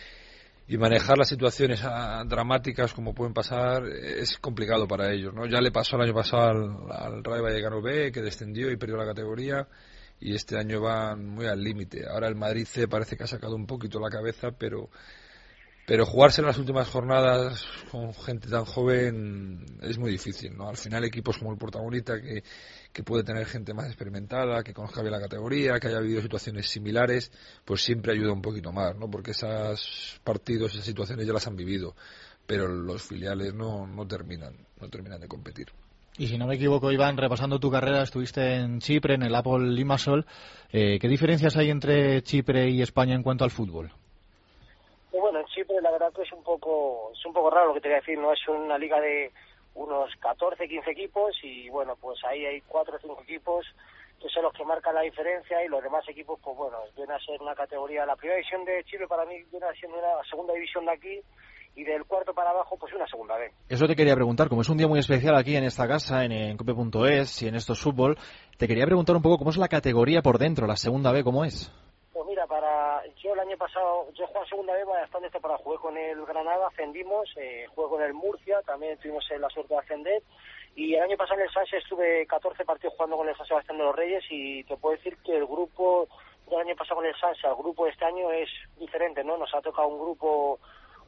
y manejar las situaciones a, dramáticas como pueden pasar es complicado para ellos, ¿no? Ya le pasó el año pasado al, al Rayo Vallecano B, que descendió y perdió la categoría, y este año van muy al límite. Ahora el Madrid C parece que ha sacado un poquito la cabeza, pero pero jugarse en las últimas jornadas con gente tan joven es muy difícil, ¿no? Al final equipos como el Protagonista, que, que puede tener gente más experimentada, que conozca bien la categoría, que haya vivido situaciones similares, pues siempre ayuda un poquito más, ¿no? Porque esos partidos, esas situaciones ya las han vivido, pero los filiales no, no terminan, no terminan de competir. Y si no me equivoco, Iván, repasando tu carrera, estuviste en Chipre, en el Apol Limassol. Eh, ¿Qué diferencias hay entre Chipre y España en cuanto al fútbol? Pues bueno, en Chipre la verdad que es un poco es un poco raro lo que te voy a decir, ¿no? Es una liga de unos catorce, quince equipos y bueno, pues ahí hay cuatro o cinco equipos que son los que marcan la diferencia y los demás equipos, pues bueno, viene a ser una categoría. La primera división de Chipre para mí viene a ser una segunda división de aquí y del cuarto para abajo pues una segunda vez. Eso te quería preguntar, como es un día muy especial aquí en esta casa, en, en cope punto es y en Estos Fútbol, te quería preguntar un poco cómo es la categoría por dentro, la segunda B, ¿cómo es? Pues mira, para yo el año pasado, yo jugué en segunda B bastante esta para jugué con el Granada, ascendimos, eh, jugué con el Murcia, también tuvimos la suerte de ascender, y el año pasado en el Sanse estuve catorce partidos jugando con el San Sebastián de los Reyes y te puedo decir que el grupo del año pasado con el Sanse, el grupo de este año es diferente, ¿no? Nos ha tocado un grupo,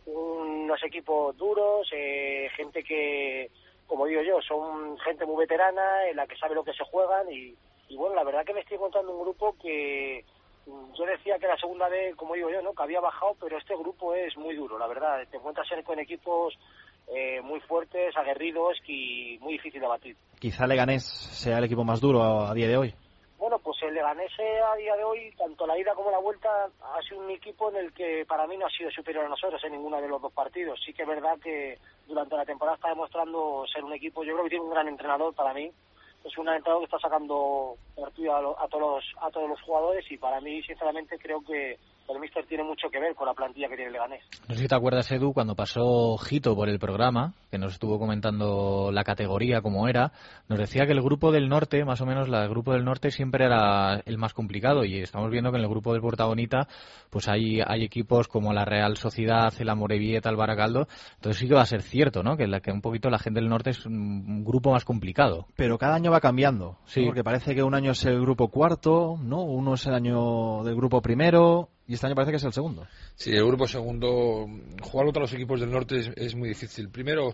unos equipos duros, eh, gente que, como digo yo, son gente muy veterana, en la que sabe lo que se juegan y, y bueno, la verdad que me estoy encontrando un grupo que yo decía que la segunda vez, como digo yo, no, que había bajado, pero este grupo es muy duro, la verdad. Te encuentras con equipos eh, muy fuertes, aguerridos y muy difícil de batir. Quizá Leganés sea el equipo más duro a, a día de hoy. Bueno, pues el Leganés a día de hoy, tanto la ida como la vuelta, ha sido un equipo en el que para mí no ha sido superior a nosotros en ninguno de los dos partidos. Sí que es verdad que durante la temporada está demostrando ser un equipo, yo creo que tiene un gran entrenador para mí. Es un entrenador que está sacando partido a, lo, a todos los, a todos los jugadores y para mí, sinceramente, creo que el míster tiene mucho que ver con la plantilla que tiene el Leganés. No sé si te acuerdas, Edu, cuando pasó Jito por el programa, que nos estuvo comentando la categoría, cómo era, nos decía que el grupo del norte, más o menos el grupo del norte siempre era el más complicado y estamos viendo que en el grupo del Protagonista pues hay, hay equipos como la Real Sociedad, el Amorebieta, el Baracaldo, entonces sí que va a ser cierto, ¿no? Que, la, que un poquito la gente del norte es un grupo más complicado. Pero cada año va cambiando, sí, ¿no? Porque parece que un año es el grupo cuarto, ¿no? Uno es el año del grupo primero. Y este año parece que es el segundo. Sí, el grupo segundo, jugar contra los equipos del norte es, es muy difícil. Primero,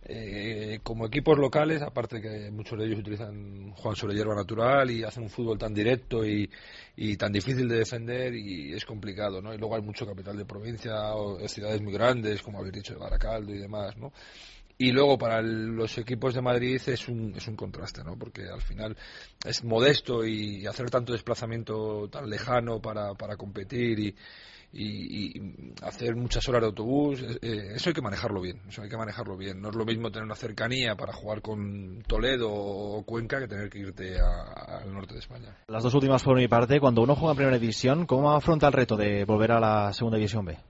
eh, como equipos locales, aparte que muchos de ellos utilizan, juegan sobre hierba natural y hacen un fútbol tan directo y, y tan difícil de defender y es complicado, ¿no? Y luego hay mucho capital de provincia, o ciudades muy grandes, como habéis dicho, de Baracaldo y demás, ¿no? Y luego para el, los equipos de Madrid es un, es un contraste, ¿no? Porque al final es modesto y hacer tanto desplazamiento tan lejano para, para competir y, y, y hacer muchas horas de autobús, eh, eso hay que manejarlo bien, eso hay que manejarlo bien. No es lo mismo tener una cercanía para jugar con Toledo o Cuenca que tener que irte al norte de España. Las dos últimas por mi parte, cuando uno juega en primera división, ¿cómo afronta el reto de volver a la segunda división B?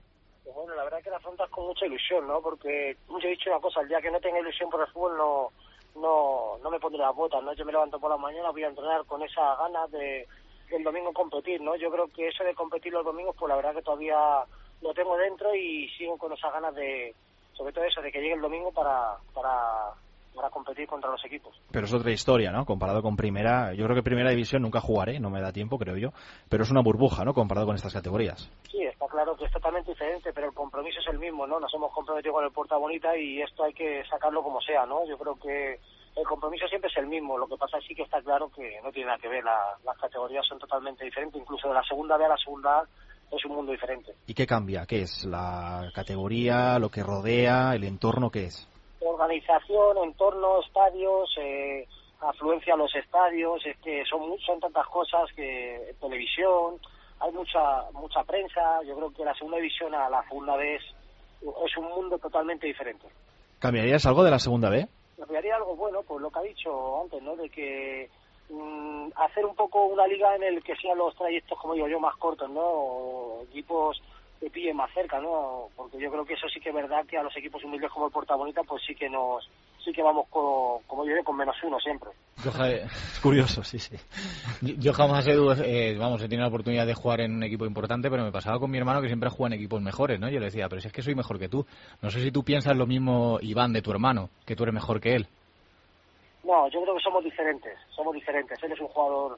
Con mucha ilusión, ¿no? Porque yo he dicho una cosa, el día que no tenga ilusión por el fútbol no no no me pondré las botas, ¿no? Yo me levanto por la mañana, voy a entrenar con esa ganas de el domingo competir, ¿no? Yo creo que eso de competir los domingos, pues la verdad que todavía lo tengo dentro y sigo con esas ganas de, sobre todo eso, de que llegue el domingo para para para competir contra los equipos. Pero es otra historia, ¿no? Comparado con primera, yo creo que primera división nunca jugaré, no me da tiempo, creo yo, pero es una burbuja, ¿no? Comparado con estas categorías. Sí, está claro que es totalmente diferente, pero el compromiso es el mismo, ¿no? Nos hemos comprometido con el Puerta Bonita y esto hay que sacarlo como sea, ¿no? Yo creo que el compromiso siempre es el mismo, lo que pasa es sí que está claro que no tiene nada que ver, la, las categorías son totalmente diferentes, incluso de la segunda B a la segunda A es un mundo diferente. ¿Y qué cambia? ¿Qué es? ¿La categoría, lo que rodea, el entorno, qué es? Organización, entorno, estadios, eh, afluencia a los estadios, es que son son tantas cosas, que televisión, hay mucha mucha prensa. Yo creo que la segunda división a la segunda B es, es un mundo totalmente diferente. ¿Cambiarías algo de la segunda B? Cambiaría algo bueno, pues lo que ha dicho antes, ¿no? De que mmm, hacer un poco una liga en el que sean los trayectos, como digo yo, más cortos, ¿no? O equipos que pillen más cerca, ¿no? Porque yo creo que eso sí que es verdad, que a los equipos humildes como el Puerta Bonita pues sí que nos sí que vamos con, como yo digo, con menos uno siempre. Yo, es curioso, sí, sí. Yo, yo jamás, Edu, eh, vamos, he tenido la oportunidad de jugar en un equipo importante, pero me pasaba con mi hermano que siempre juega en equipos mejores, ¿no? Yo le decía, pero si es que soy mejor que tú. No sé si tú piensas lo mismo, Iván, de tu hermano, que tú eres mejor que él. No, yo creo que somos diferentes, somos diferentes. Él es un jugador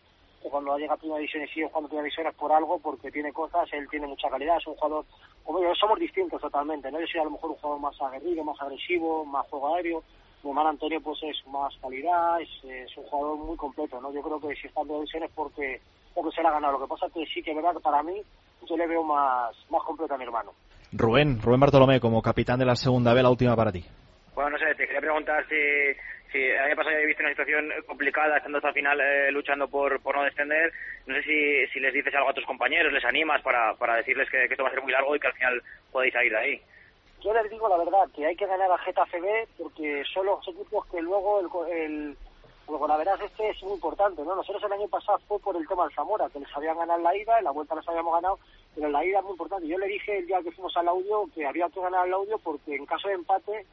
que cuando llega a primera división y sigue jugando primera división es por algo, porque tiene cosas, él tiene mucha calidad, es un jugador, como yo, somos distintos totalmente, ¿no? Yo soy a lo mejor un jugador más aguerrido, más agresivo, más juego aéreo. Mi hermano Antonio pues es más calidad, es, es un jugador muy completo, ¿no? Yo creo que si está en primera división es porque, porque se la ha ganado. Lo que pasa es que sí que es verdad que para mí yo le veo más, más completo a mi hermano. Rubén, Rubén Bartolomé, como capitán de la segunda B, la última para ti. Bueno, no sé, te quería preguntar si, si el año pasado ya he visto una situación complicada, estando hasta el final eh, luchando por, por no descender. No sé si, si les dices algo a tus compañeros, les animas para, para decirles que, que esto va a ser muy largo y que al final podéis salir de ahí. Yo les digo la verdad, que hay que ganar a Getafe B, porque son los equipos que luego el, el, luego la verdad este es muy importante, ¿no? Nosotros el año pasado fue por el tema del Zamora, que les habían ganado en la ida, en la vuelta les habíamos ganado, pero en la ida es muy importante. Yo le dije el día que fuimos al Audio que había que ganar el Audio porque en caso de empate,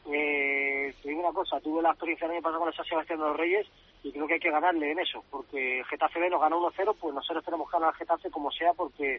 eh, te digo una cosa, tuve la experiencia el año pasado con el San Sebastián de los Reyes y creo que hay que ganarle en eso, porque Getafe B nos ganó uno cero, pues nosotros tenemos que ganar al Getafe como sea, porque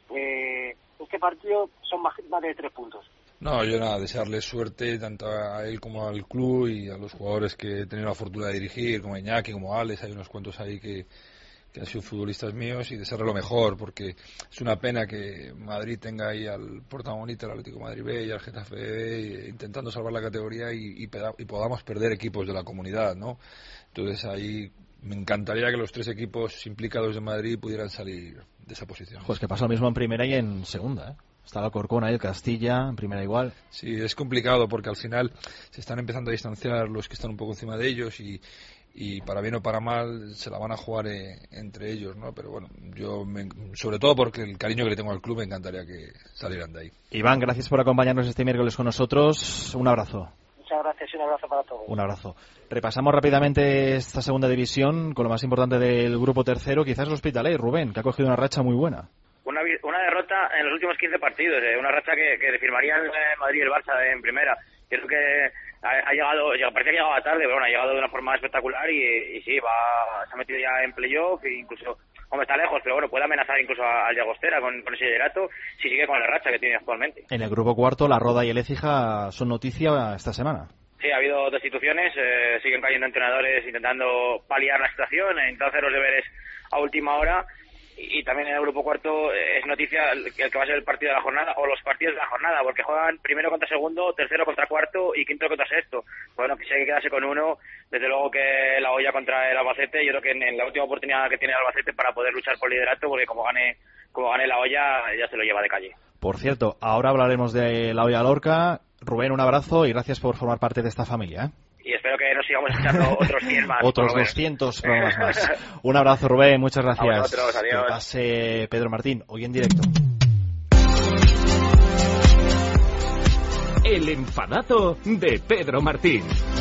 eh, este partido son más, más de tres puntos. No, yo nada, desearle suerte tanto a él como al club y a los jugadores que he tenido la fortuna de dirigir, como Iñaki, como Alex, hay unos cuantos ahí que, que han sido futbolistas míos, y desearle lo mejor, porque es una pena que Madrid tenga ahí al protagonista, el Atlético de Madrid B y al Getafe B, intentando salvar la categoría y, y, peda- y podamos perder equipos de la comunidad, ¿no? Entonces ahí me encantaría que los tres equipos implicados de Madrid pudieran salir de esa posición. Pues que pasa lo mismo en primera y en segunda, ¿eh? Está el Alcorcón ahí, el Castilla, en primera igual. Sí, es complicado porque al final se están empezando a distanciar los que están un poco encima de ellos y, y para bien o para mal se la van a jugar eh, entre ellos, ¿no? Pero bueno, yo me, sobre todo porque el cariño que le tengo al club, me encantaría que salieran de ahí. Iván, gracias por acompañarnos este miércoles con nosotros. Un abrazo. Muchas gracias y un abrazo para todos. Un abrazo. Repasamos rápidamente esta segunda división con lo más importante del grupo tercero, quizás el Hospitalet, Rubén, que ha cogido una racha muy buena. Una, una derrota en los últimos quince partidos, eh, una racha que, que firmarían eh, Madrid y el Barça en primera. Creo que ha, ha llegado, parece que llegaba tarde, pero bueno, ha llegado de una forma espectacular y, y sí, va, se ha metido ya en playoff e incluso, hombre, está lejos, pero bueno, puede amenazar incluso al Llagostera con, con ese liderato si sigue con la racha que tiene actualmente. En el grupo cuarto, la Roda y el Écija son noticia esta semana. Sí, ha habido destituciones, eh, siguen cayendo entrenadores intentando paliar la situación, intentando hacer los deberes a última hora. Y también en el grupo cuarto es noticia el que va a ser el partido de la jornada o los partidos de la jornada, porque juegan primero contra segundo, tercero contra cuarto y quinto contra sexto. Bueno, que si hay que quedarse con uno, desde luego que la olla contra el Albacete, yo creo que en la última oportunidad que tiene el Albacete para poder luchar por liderato, porque como gane como gane la olla, ya se lo lleva de calle. Por cierto, ahora hablaremos de la olla Lorca. Rubén, un abrazo y gracias por formar parte de esta familia, ¿eh? Y espero que nos sigamos echando otros cien más. Otros doscientos programas más. Un abrazo, Rubén, muchas gracias. A vosotros, adiós. Que pase Pedro Martín, hoy en directo. El enfadato de Pedro Martín.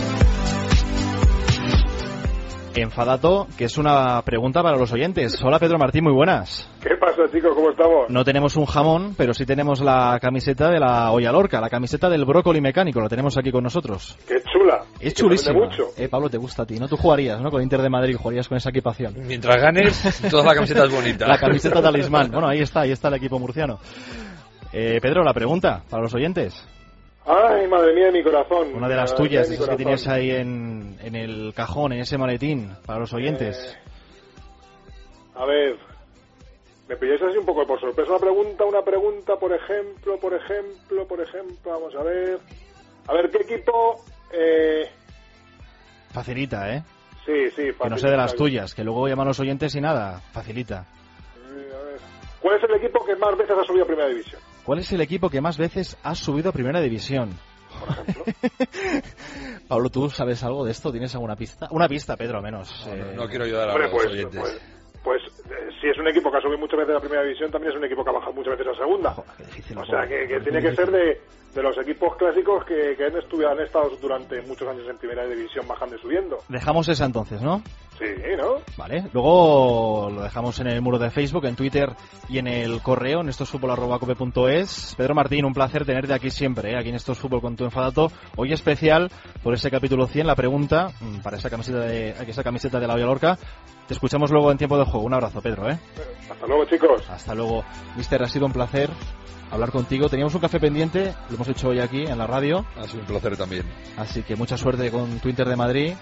Enfadato, que es una pregunta para los oyentes. Hola, Pedro Martín, muy buenas. ¿Qué pasa, chicos? ¿Cómo estamos? No tenemos un jamón, pero sí tenemos la camiseta de la olla Lorca, la camiseta del brócoli mecánico, la tenemos aquí con nosotros. ¡Qué chula! Es chulísima. Mucho. Eh, Pablo, te gusta a ti, ¿no? Tú jugarías, ¿no? Con Inter de Madrid, jugarías con esa equipación. Mientras ganes, toda la camiseta es bonita. La camiseta talismán. Bueno, ahí está, ahí está el equipo murciano. Eh, Pedro, la pregunta para los oyentes. ¡Ay, madre mía de mi corazón! Una de las madre tuyas, de esas que tienes ahí en, en el cajón, en ese maletín, para los oyentes. Eh, a ver, me pilláis así un poco por sorpresa una pregunta, una pregunta, por ejemplo, por ejemplo, por ejemplo, vamos a ver. A ver, ¿qué equipo...? Eh... Facilita, ¿eh? Sí, sí, facilita. Que no sé de las tuyas, que luego llaman los oyentes y nada, facilita. Eh, a ver. ¿Cuál es el equipo que más veces ha subido a Primera División? ¿Cuál es el equipo que más veces ha subido a Primera División? Por ejemplo. Pablo, ¿tú sabes algo de esto? ¿Tienes alguna pista? Una pista, Pedro, al menos. No, eh... no, no quiero ayudar a Hombre, los pues, oyentes. Pues, pues eh, si es un equipo que ha subido muchas veces a Primera División, también es un equipo que ha bajado muchas veces a Segunda. Joder, qué difícil, o sea, que, que tiene que ser de, de los equipos clásicos que, que han, estudiado, han estado durante muchos años en Primera División bajando y subiendo. Dejamos esa entonces, ¿no? Sí, ¿no? Vale, luego lo dejamos en el muro de Facebook, en Twitter y en el correo, en estosfutbol arroba cope punto es. Pedro Martín, un placer tenerte aquí siempre, ¿eh? Aquí en Esto es Fútbol con tu enfadato. Hoy especial por ese capítulo cien, la pregunta para esa camiseta de, esa camiseta de la olla Lorca. Te escuchamos luego en tiempo de juego. Un abrazo, Pedro, ¿eh? Hasta luego, chicos. Hasta luego. Mister, ha sido un placer hablar contigo. Teníamos un café pendiente, lo hemos hecho hoy aquí en la radio. Ha sido un placer también. Así que mucha suerte con tu Inter de Madrid.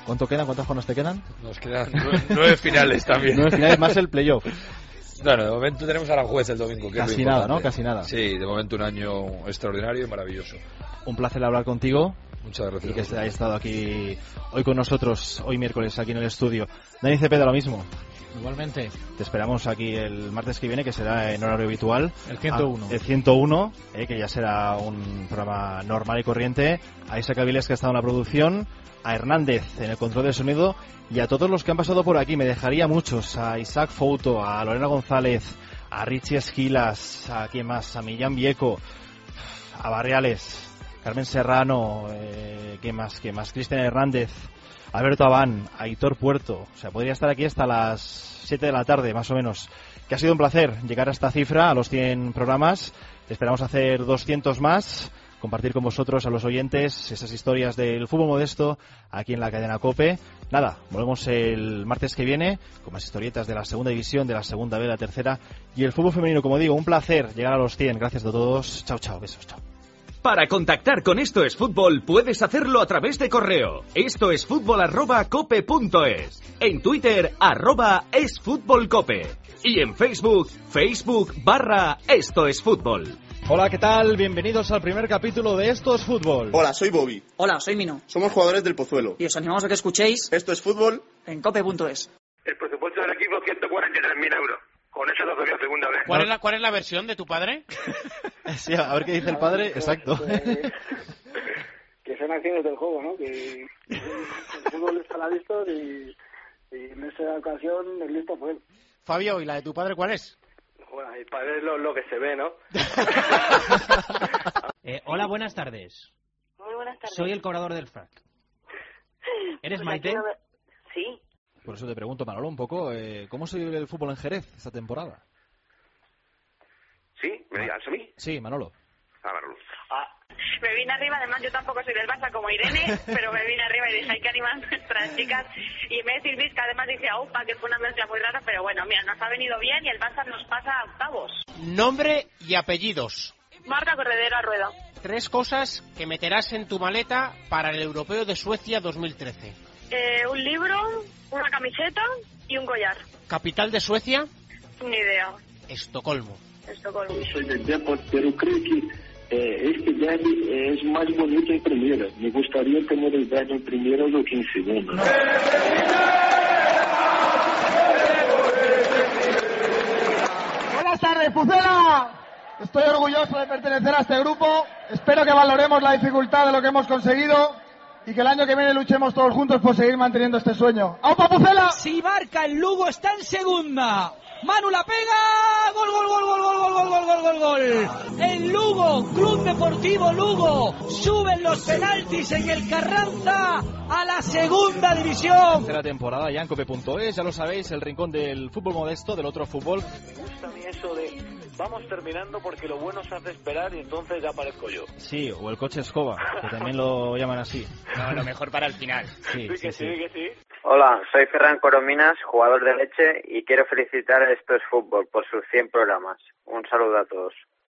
¿Cuánto quedan? ¿Cuántas jornadas te quedan? Nos quedan nueve, nueve finales también. Nueve finales más el playoff. Bueno, de momento tenemos a Aranjuez el domingo. Que Casi es nada, ¿no? Casi nada. Sí, de momento un año extraordinario y maravilloso. Un placer hablar contigo. Muchas gracias. Y que hayas estado aquí hoy con nosotros, hoy miércoles, aquí en el estudio. Dani Cepeda, lo mismo. Igualmente. Te esperamos aquí el martes que viene, que será en horario habitual. El ciento uno. Ah, el ciento uno, eh, que ya será un programa normal y corriente. A Isaac Avilés, que ha estado en la producción. A Hernández en el control de sonido. Y a todos los que han pasado por aquí. Me dejaría muchos. A Isaac Fouto, a Lorena González, a Richie Esquilas, a quién más, a Millán Vieco, a Barriales, Carmen Serrano, eh, ¿qué más? ¿Qué más? Cristian Hernández, Alberto Abán, Aitor Puerto. O sea, podría estar aquí hasta las siete de la tarde, más o menos. Que ha sido un placer llegar a esta cifra, a los cien programas. Esperamos hacer doscientos más, compartir con vosotros, a los oyentes, esas historias del fútbol modesto aquí en la cadena COPE. Nada, volvemos el martes que viene con más historietas de la segunda división, de la segunda B, de la tercera y el fútbol femenino. Como digo, un placer llegar a los cien. Gracias a todos. Chao, chao. Besos, chao. Para contactar con Esto es Fútbol puedes hacerlo a través de correo. Esto es fútbol arroba cope punto es. En Twitter, arroba es fútbol cope. Y en Facebook, Facebook barra Esto es Fútbol. Hola, ¿qué tal? Bienvenidos al primer capítulo de Esto es Fútbol. Hola, soy Bobby. Hola, soy Mino. Somos jugadores del Pozuelo. Y os animamos a que escuchéis Esto es Fútbol en cope punto es. El presupuesto del equipo ciento cuarenta y tres mil euros. Con eso lo doy a segunda vez. ¿Cuál es la, cuál es la versión de tu padre? Sí, a ver qué dice el padre. Exacto. Que son acciones del juego, ¿no? Que el fútbol está a la vista y, y en esa ocasión el listo fue él. Fabio, ¿y la de tu padre cuál es? Bueno, mi padre es lo, lo que se ve, ¿no? eh, hola, buenas tardes. Muy buenas tardes. Soy el cobrador del frac. ¿Eres Pues Maite? no... Sí. Por eso te pregunto, Manolo, un poco, eh, ¿cómo se vive el fútbol en Jerez esta temporada? ¿Sí? ¿Me digas a mí? Sí, Manolo. Ah, Manolo. Ah. Me vine arriba, además yo tampoco soy del Barça como Irene, pero me vine arriba y dije, hay que animar a nuestras chicas. Y en vez de decir que además dije, aupa, que fue una mezcla muy rara, pero bueno, mira, nos ha venido bien y el Barça nos pasa a octavos. Nombre y apellidos. Marta Corredera Rueda. Tres cosas que meterás en tu maleta para el Europeo de Suecia dos mil trece. Eh, un libro, una camiseta y un collar. ¿Capital de Suecia? Ni idea. Estocolmo. Estocolmo. Soy del Depor, pero creo que eh, este derby es más bonito en primera. Me gustaría tener el derby en primera do que en segunda. No. Buenas tardes, Pucela. Estoy orgulloso de pertenecer a este grupo. Espero que valoremos la dificultad de lo que hemos conseguido y que el año que viene luchemos todos juntos por seguir manteniendo este sueño. ¡Aupa, Pucela! Si marca el Lugo, está en segunda. Manu la pega. Gol, gol, gol, gol, gol, gol, gol, gol, gol, gol, gol. El Lugo, Club Deportivo Lugo, suben los penaltis en el Carranza a la segunda división. Tercera temporada ya en cope punto es, ya lo sabéis, el rincón del fútbol modesto, del otro fútbol. Me gusta a mí eso de vamos terminando porque lo bueno se hace esperar y entonces ya aparezco yo. Sí, o el coche escoba, que también lo llaman así. No, lo mejor para el final. Sí, sí, sí, que sí. sí, que sí. Hola, soy Ferran Corominas, jugador de Leche, y quiero felicitar a Esto es Fútbol por sus cien programas. Un saludo a todos.